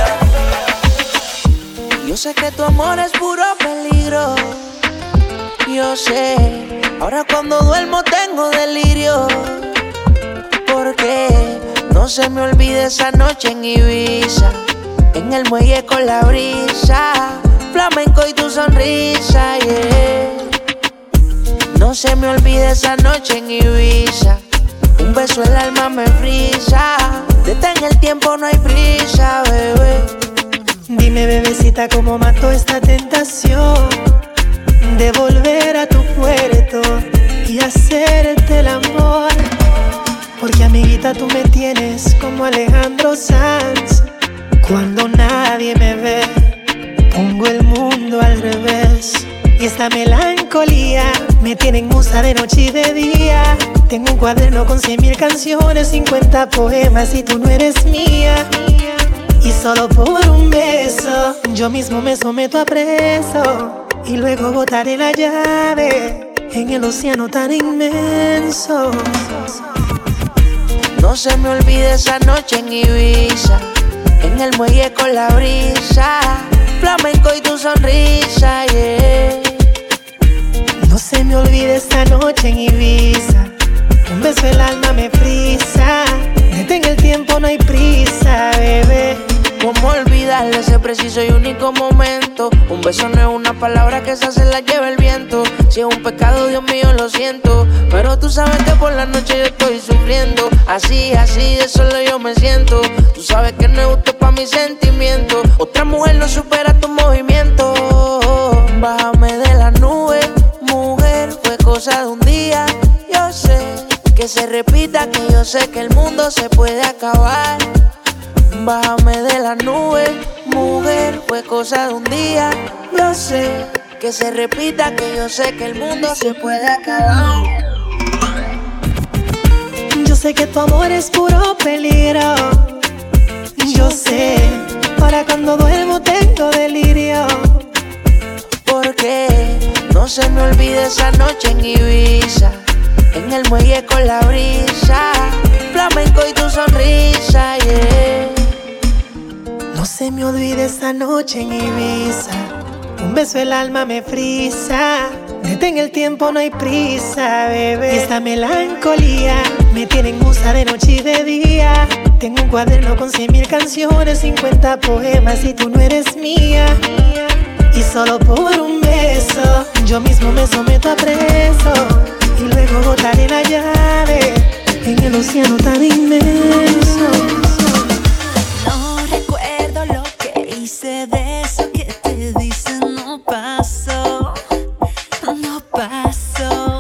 Yo sé que tu amor es puro peligro. Yo sé, ahora cuando duermo tengo delirio. Porque no se me olvide esa noche en Ibiza, en el muelle con la brisa, flamenco y tu sonrisa, yeah. No se me olvide esa noche en Ibiza, un beso el alma me frisa. Detén el tiempo, no hay prisa, bebé. Dime, bebecita, cómo mató esta tentación de volver a tu puerto y hacerte el amor. Porque, amiguita, tú me tienes como Alejandro Sanz. Cuando nadie me ve, pongo el mundo al revés. Y esta melancolía me tiene en musa de noche y de día. Tengo un cuaderno con cien mil canciones, cincuenta poemas y tú no eres mía. Y solo por un beso yo mismo me someto a preso, y luego botaré la llave en el océano tan inmenso. No se me olvide esa noche en Ibiza, en el muelle con la brisa, flamenco y tu sonrisa, yeah. No se me olvide esa noche en Ibiza, un beso el alma me frisa. Detén el tiempo, no hay prisa, bebé. ¿Cómo olvidar ese preciso y único momento? Un beso no es una palabra que esa se la lleva el viento. Si es un pecado, Dios mío, lo siento, pero tú sabes que por la noche yo estoy sufriendo. Así, así de solo yo me siento. Tú sabes que no es justo pa' mis sentimientos. Otra mujer no supera tu movimiento. Bájame de la nube, mujer, fue cosa de un día. Yo sé que se repita, que yo sé que el mundo se puede acabar. Bájame de la nube, mujer, fue cosa de un día. Yo sé que se repita, que yo sé que el mundo se puede acabar. Yo sé que tu amor es puro peligro. Yo sé, para cuando duermo tengo delirio. Porque no se me olvide esa noche en Ibiza, en el muelle con la brisa, flamenco y tu sonrisa, yeah. No se me olvide esa noche en Ibiza, un beso el alma me frisa. Detén el tiempo, no hay prisa, bebé. Y esta melancolía me tiene en musa de noche y de día. Tengo un cuaderno con cien mil canciones, cincuenta poemas y tú no eres mía. Y solo por un beso yo mismo me someto a preso, y luego botaré la llave en el océano tan inmenso. No recuerdo lo que hice, de eso que te dicen no pasó, no pasó.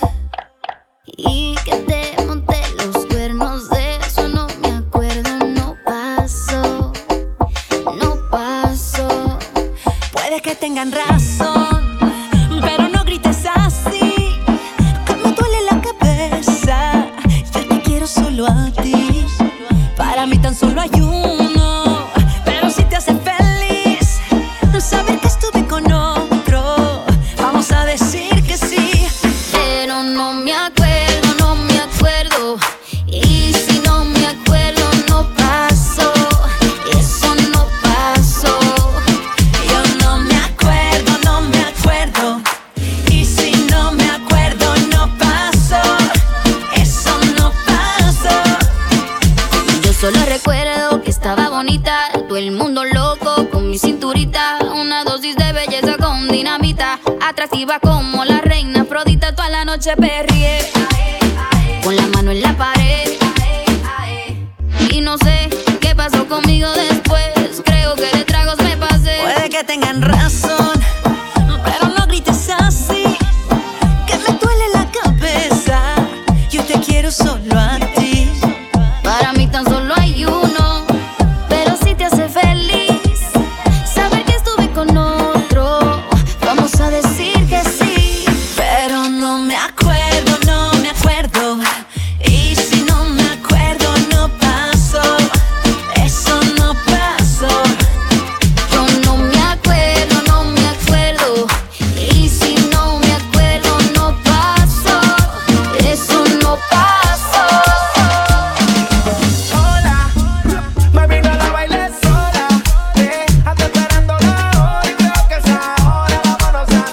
Y que te monté los cuernos, de eso no me acuerdo, no pasó, no pasó. Puede que tengan razón, pero no grites así, que me duele la cabeza. Yo te quiero solo a ti, para mí tan solo hay uno. Pero si te hace feliz saber que estuve con otro, vamos a decir que sí. Pero no me acuerdo, no me acuerdo. Y si no me acuerdo, no pasó, eso no pasó. Solo recuerdo que estaba bonita, todo el mundo loco con mi cinturita, una dosis de belleza con dinamita, atractiva como la reina Afrodita, toda la noche perrié, con la mano en la pared, y no sé qué pasó conmigo después, creo que de tragos me pasé. Puede que tengan razón, pero no grites así, que me duele la cabeza, yo te quiero solo a ti. Para mí tan solo hay uno, pero si te hace feliz saber que estuve con otro, vamos a decir que sí. Pero no me acuerdo, no me acuerdo, y si no me acuerdo no pasó, eso no pasó. Yo no me acuerdo, no me acuerdo, y si no me acuerdo no pasó, eso no pasó. Mami, no la bailes sola, eh, ando esperando la hora y creo que es ahora, vámonos a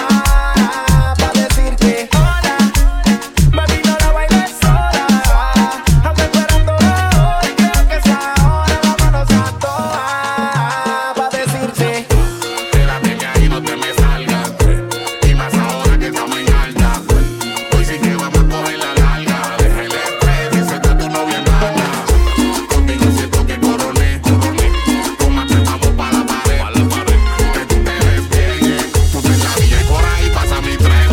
toa, pa' decirte hola. Mami, no la bailes sola, ando esperando la hora y creo que es ahora, vámonos a toa, pa' decirte. Espérate que ahí no te me salgas, y más ahora que estamos en alta. Hoy sí que vamos a coger la larga, deja el estrés y suelta tu novia en banda. Contigo siento que coroné, tómate, vamos pa' la pared, que tú te ves bien, tú te la vi por ahí pasa mi tren.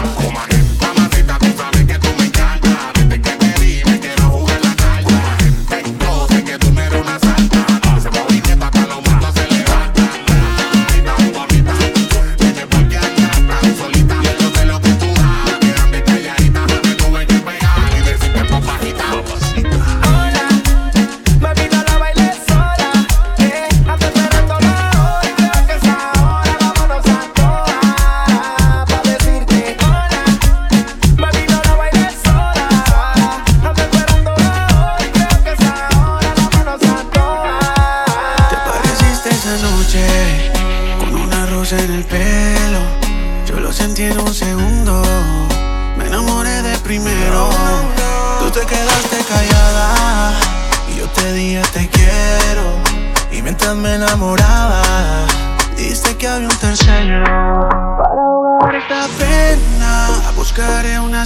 Mamacita, tú sabes que tú me encantas, desde que te vi me quiero jugar la carta. Yo sé que tú me eres una santa, ese movimiento hasta los muertos se levantan. Ay, tan bonita, vete porque acá estás solita, yo sé lo que tú das, quédame calladita, me tuve que pegar y decirte papacita. Hola, mami, no la bailes sola, eh, ando esperando la hora y creo que es ahora, vámonos a toa, pa' decirte hola. Mami, no la bailes sola, ando esperando la hora y creo que es ahora, vámonos a toa. Te apareciste esa noche con una rosa en el pelo. Yo lo sentí en un segundo, me enamoré de primero. Tú te quedaste callada y yo te dije te quiero. Y mientras me enamoraba, dijiste que había un tercero. Para ahogar esta pena, buscaré una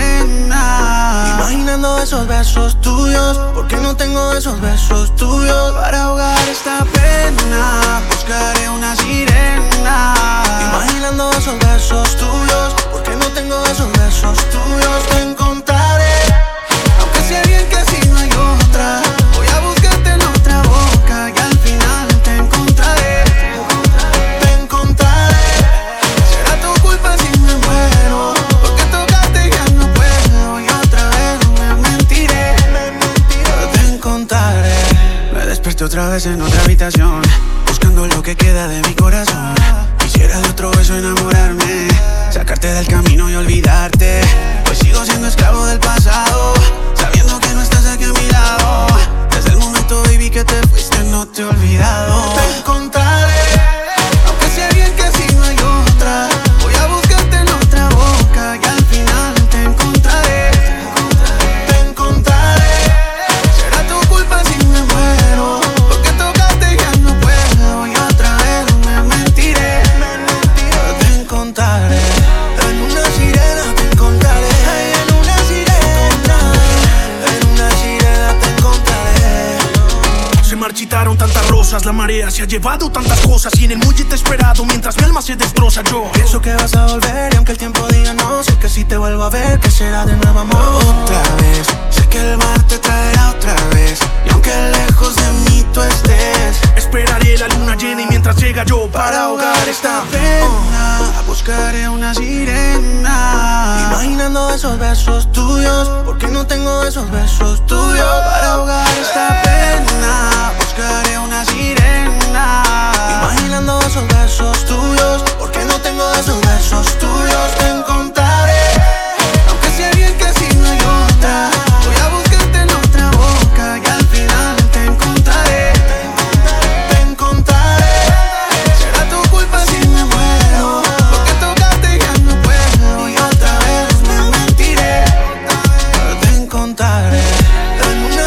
sirena. Imaginando esos besos tuyos, porque no tengo esos besos tuyos. Para ahogar esta pena, buscaré una sirena. Imaginando esos besos tuyos, porque no tengo esos besos tuyos. Te encontraré, aunque sé bien que si no hay otra. Voy a buscarte en otra boca y al final te encontraré. Te encontraré, será tu culpa si me muero, porque tocaste y ya no puedo y otra vez me mentiré. Pero te encontraré. Me desperté otra vez en otra habitación, buscando lo que queda de mi corazón. Quisiera de otro beso enamorarme, sacarte del camino y olvidarte. Pues sigo siendo esclavo del pasado, sabiendo que no estás aquí a mi lado. Desde el momento, baby, que te fuiste no te he olvidado. Te encontraré, aunque sé bien que si no hay otra. Voy a buscarte en otra boca y al final te encontraré. Te encontraré, será tu culpa si me muero, porque tocaste y ya no puedo y otra vez me mentiré. Pero te encontraré, en una sirena te encontraré. Ay, en una sirena, en una sirena te encontraré. Se marchitaron tantas rosas, la marea se ha llevado tantas cosas, y en el muelle te he esperado mientras mi alma se destroza. Yo pienso que vas a volver y aunque el tiempo diga no, sé que si te vuelvo a ver que será de nuevo amor. Otra vez, sé que el mar te traerá otra vez, y aunque lejos de mí tú estés, esperaré la luna llena y mientras llega yo para ahogar esta pena, buscaré una sirena. Imaginando esos besos tuyos, porque no tengo esos besos tuyos. Para ahogar esta pena, buscaré una sirena. Imaginando esos besos tuyos, porque no tengo esos besos tuyos. Te encontraré, aunque sé bien que si no hay otra. Voy a buscarte en otra boca y al final te encontraré. Te encontraré, será tu culpa si me muero, porque tocaste y ya no puedo y otra vez me mentiré. Pero te encontraré, en una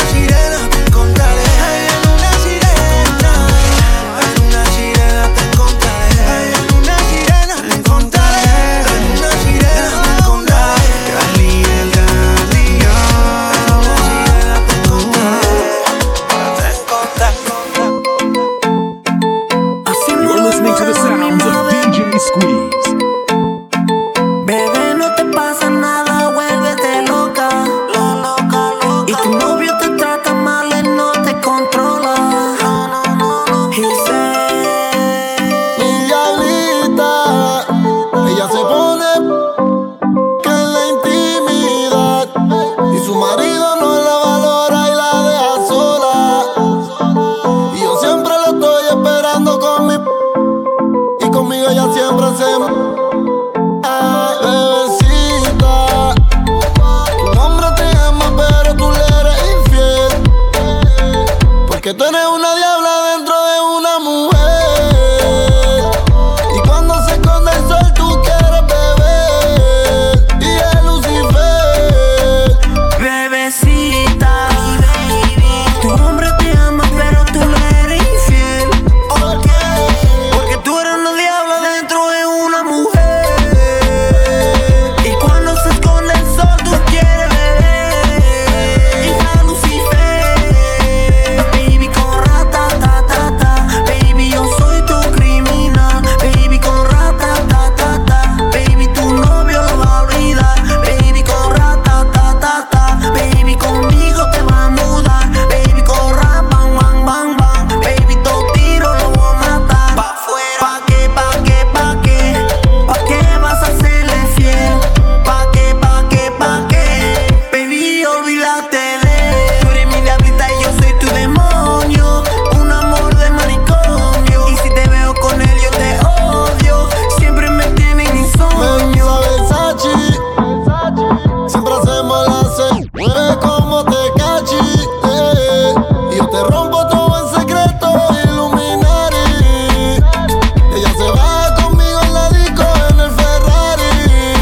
Porque tú eres una diabla dentro de una mujer. Y cuando se esconde el sol tú quieres beber. Y es Lucifer. Bebecita, tu hombre te ama pero tú le eres infiel. ¿Por qué? Porque tú eres una diabla dentro de una mujer. Y cuando se esconde el sol tú quieres beber. Y es Lucifer. Baby con rata ta ta ta. Baby yo soy tu criminal. Baby con rata ta ta ta. Baby tu novio lo va a olvidar. Baby con rata ta ta ta. Baby conmigo te va a mudar. Baby con rap bang bang bang bang. Baby dos tiros lo voy a matar. Pa' fuera. Pa' qué, pa' qué, pa' qué. Pa' qué vas a serle fiel. Pa' qué, pa' qué, pa' qué. Baby olvídate de. Tú eres mi diablita y yo soy tu demonio. Un amor de manicomio. Y si te veo con él yo te odio. Siempre me tienen insomnio. Versace, siempre hacemos la C. Mueve como te cachi, eh. Y yo te rompo todo en secreto, Illuminati. Ella se va conmigo en la disco en el Ferrari.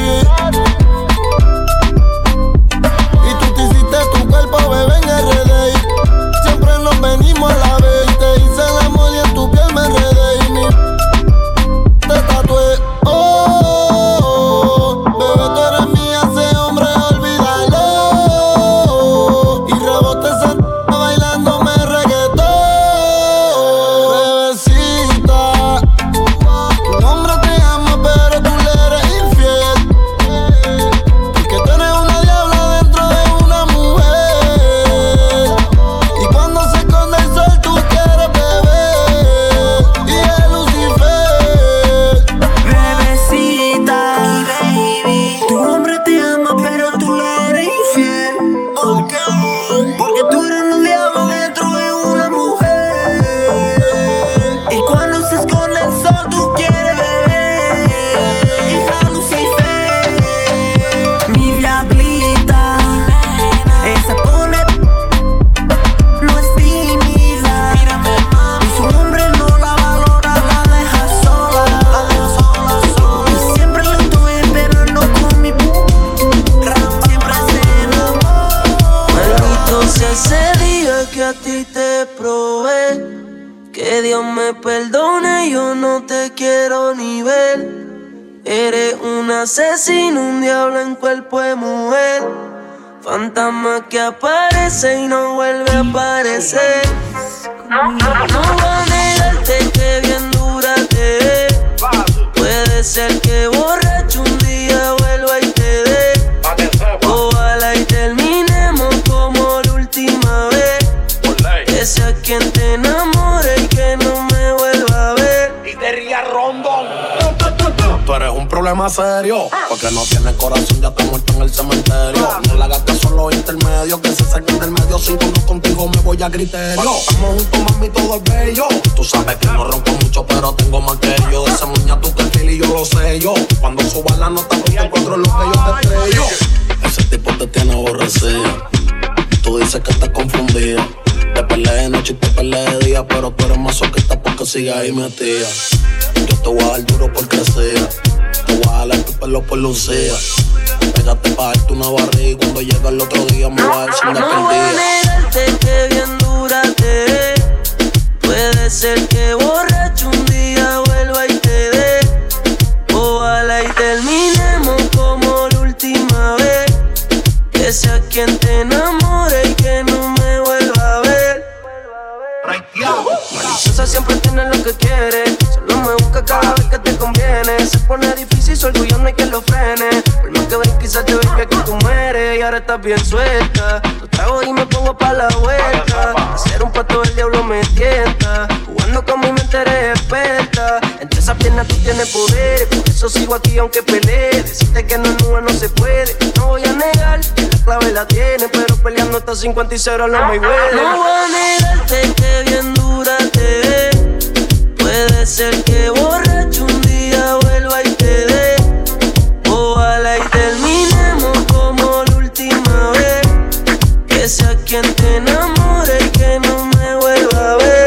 Y tú te hiciste tu cuerpo, bebé, en R D I. Siempre nos venimos a la vez. Y te hice el amor y en tu piel me enredé. Y mi te tatué. Oh, bebé, tú eres mía, ese hombre, olvídalo. Y rebote esa n*** bailándome reggaetón. Bebecita, tu hombre te ama pero tú le eres infiel. Porque tú eres una diabla dentro de una mujer. Y cuando se esconde el sol tú quieres beber. Y es Lucifer. Bebecita, baby, tu hombre te ama pero tú le eres infiel. ¿Por qué? Porque tú eres un diablo dentro de una mujer. Y cuando se esconde el sol tú quieres beber. Hija Lucifer, mi diablita, esa pone no es tímida. Y su hombre no la valora, la deja sola. Y siempre lo estoy esperando con mi rap, siempre se enamora. Maldito sea ese día que a ti te probé. Que Dios me perdone, yo no te quiero ni ver. Eres un asesino, un diablo en cuerpo de mujer. Fantasma que aparece y no vuelve a aparecer. No voy a negarte que bien dura te ve. Puede ser que borracho un día vuelva y te dé. Ojalá y terminemos como la última vez. Que sea quien te enamore y que no me vuelva a ver. Y te ría rondón. Tú eres un problema serio, porque no tienes corazón, ya está muerto en el cementerio. No le hagas caso a los intermedios, que se saquen del medio. Si no contigo me voy a criterio. Cuando estamos juntos, mami, todo es bello. Tú sabes que no ronco mucho, pero tengo más que yo. De esa muña tú que el fili yo lo sé yo. Cuando suba la nota, tú te encuentro lo que yo te estrello. Ese tipo te tiene aborrecida. Tú dices que estás confundida. Te peleé de noche y te peleé de día, pero tú eres masoquista porque sigues ahí metida. Yo te voy a dar duro porque sea. Te voy a jalar tu pelo por lucía. Pégate pa' darte una barriga y cuando llega el otro día me va a dar sin No voy a negarte que bien dura te ve. Puede ser que borracho un día vuelva y te dé. Ojalá y terminemos como la última vez. Que sea quien te enamore y que no me vuelva a ver. Maliciosa siempre tiene lo que quiere. Solo me busca cada vez que te conviene. Se pone difícil, su orgullo no hay que lo frene. Por más que ven, quizás te ven que aquí tú mueres. Y ahora estás bien suelta. Lo trago y me pongo pa' la vuelta. Hacer un pato del diablo me tienta. Jugando con mi mente eres experta. Entre esas piernas tú tienes poder. Por eso sigo aquí aunque pelee. Decirte que no es nube no se puede. No voy a negar que la clave la tiene. Pero peleando hasta cincuenta y cero no me huele. No voy a negarte que bien dura te ve. Puede ser que borracho un día vuelva y te dé. Ojalá y terminemos como la última vez. Que sea quien te enamore. enamore y que no me vuelva a ver.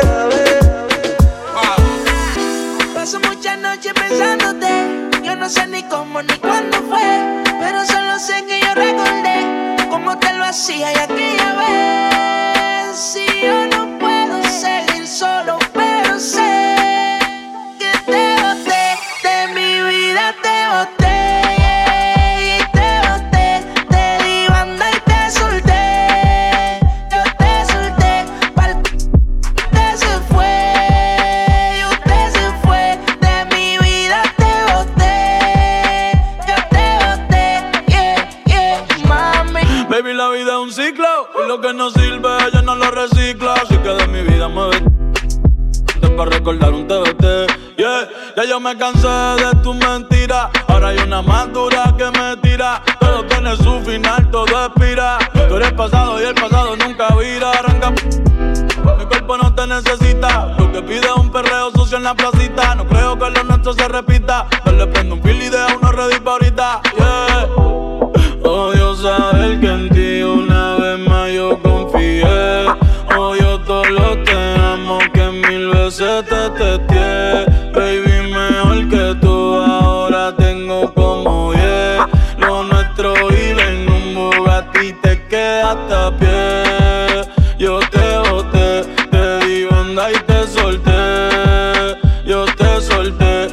Paso muchas noches pensándote. Yo no sé ni cómo ni cuándo fue, pero solo sé que yo recordé cómo te lo hacía y aquella vez. Si yo no puedo seguir solo, pero sé que te boté, de mi vida te boté. Y te boté, te di banda y te solté. Yo te solté, pa'l usted se fue. Y usted se fue, de mi vida te boté. Yo te boté, yeah, yeah, mami. Baby, la vida es un ciclo y lo que no sirve yo no lo reciclo. Así que de mi vida me vete para recordar un T B T. Yeah, ya yo me cansé de tus mentiras. Ahora hay una más dura que me tira. Todo tiene su final, todo expira. Tú eres pasado y el pasado nunca vira. Arranca, mi cuerpo no te necesita. Lo que pide es un perreo sucio en la placita. No creo que lo nuestro se repita. Yo le prendo un fil y deja uno ready pa' ahorita. Yeah. Odio saber que en ti una vez más yo confié. Odio todo lo te amo que mil veces te testé. Baby, mejor que tú ahora tengo como diez. Lo nuestro vive en un Bugatti, te quedaste a pie. Yo te boté, te di banda y te solté. Yo te solté.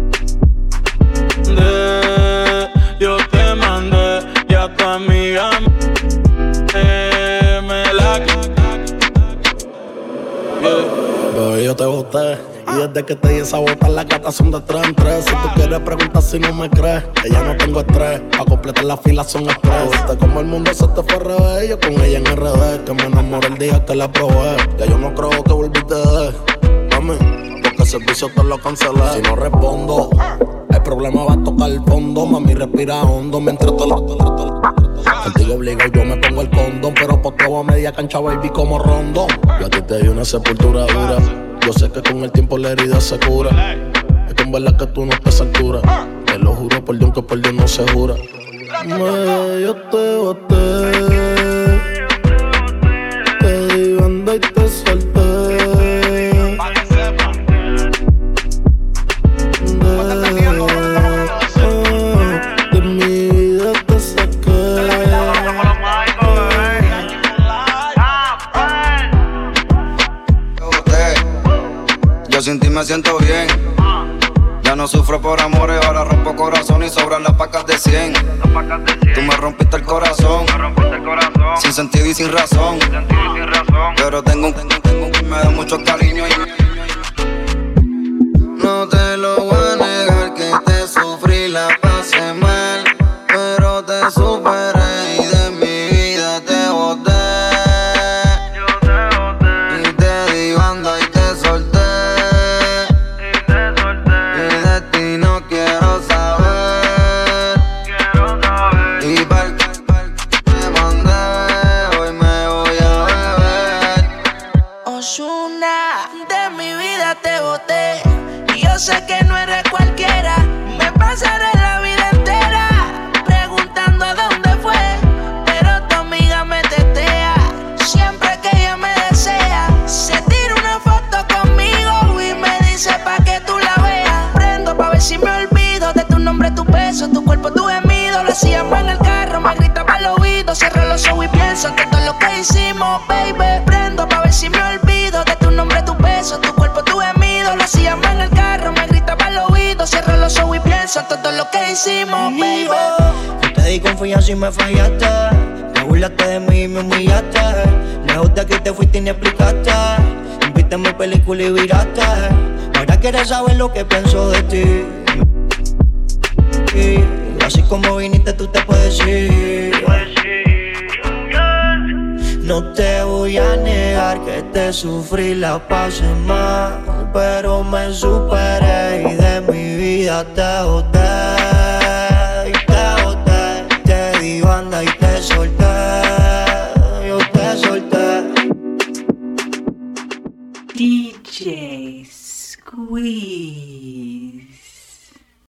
De, yo te mandé y a tu amiga me, me la yeah. Bebé, yo te boté. Y desde que te di esa bota, las gatas son de tres en tres. Si tú quieres preguntar si no me crees, que ya no tengo estrés. Pa' completar la fila son estrés. Viste como el mundo se te fue al revés. Yo con ella en R D, que me enamoré el día que la probé. Ya yo no creo que volviste de mami, porque el servicio te lo cancelé. Si no respondo, el problema va a tocar el fondo. Mami, respira hondo mientras te lo... Contigo obligado yo me pongo el condón, pero posteo a media cancha, baby, como Rondón. Yo a ti te di una sepultura dura. Yo sé que con el tiempo la herida se cura. Es que en verdad que tú no estás a altura. Te lo juro por Dios que por Dios no se jura. Me, yo te boté, te di banda y te solté. De, de mi vida te saqué. Yo sin ti me siento bien. Ya no sufro por amores, ahora rompo corazón y sobran las pacas de cien. Tú me rompiste el corazón, sin sentido y sin razón. Pero tengo un, tengo, tengo un que me da mucho cariño y no te lo voy a negar que te sufrí, la pasé mal, pero te superé y de mi vida te boté. Y te di banda y te solté. Y de ti no quiero saber. Y pa'l que te mandé, hoy me voy a beber. Ozuna, de mi vida te boté. Y yo sé que no eres cualquiera. Me pasaré la vida entera preguntando a dónde fue, pero tu amiga me tetea. Siempre que ella me desea, se tira una foto conmigo y me dice pa' que tú la veas. Prendo pa' ver si me olvido de tu nombre, tu peso, tu cuerpo, tu gemido. Lo hacíamos en el carro, me gritaba al oído. Cierro los ojos y pienso en todo lo que hicimos, baby. Prendo pa' ver si me olvido de tu nombre, tu peso, tu cuerpo, tu gemido. Lo hacíamos en el carro, me gritaba al oído. Cierro los ojos y pienso en todo lo que hicimos, baby. Yo te di confianza y me fallaste. Te burlaste de mí y me humillaste. Lejos de aquí te fuiste y ni explicaste. Viste mi película y viraste. Ahora quieres saber lo que pienso de ti. Y así como viniste tú te puedes ir. No te voy a negar que te sufrí, la pasé mal, pero me superé y de mi vida te boté.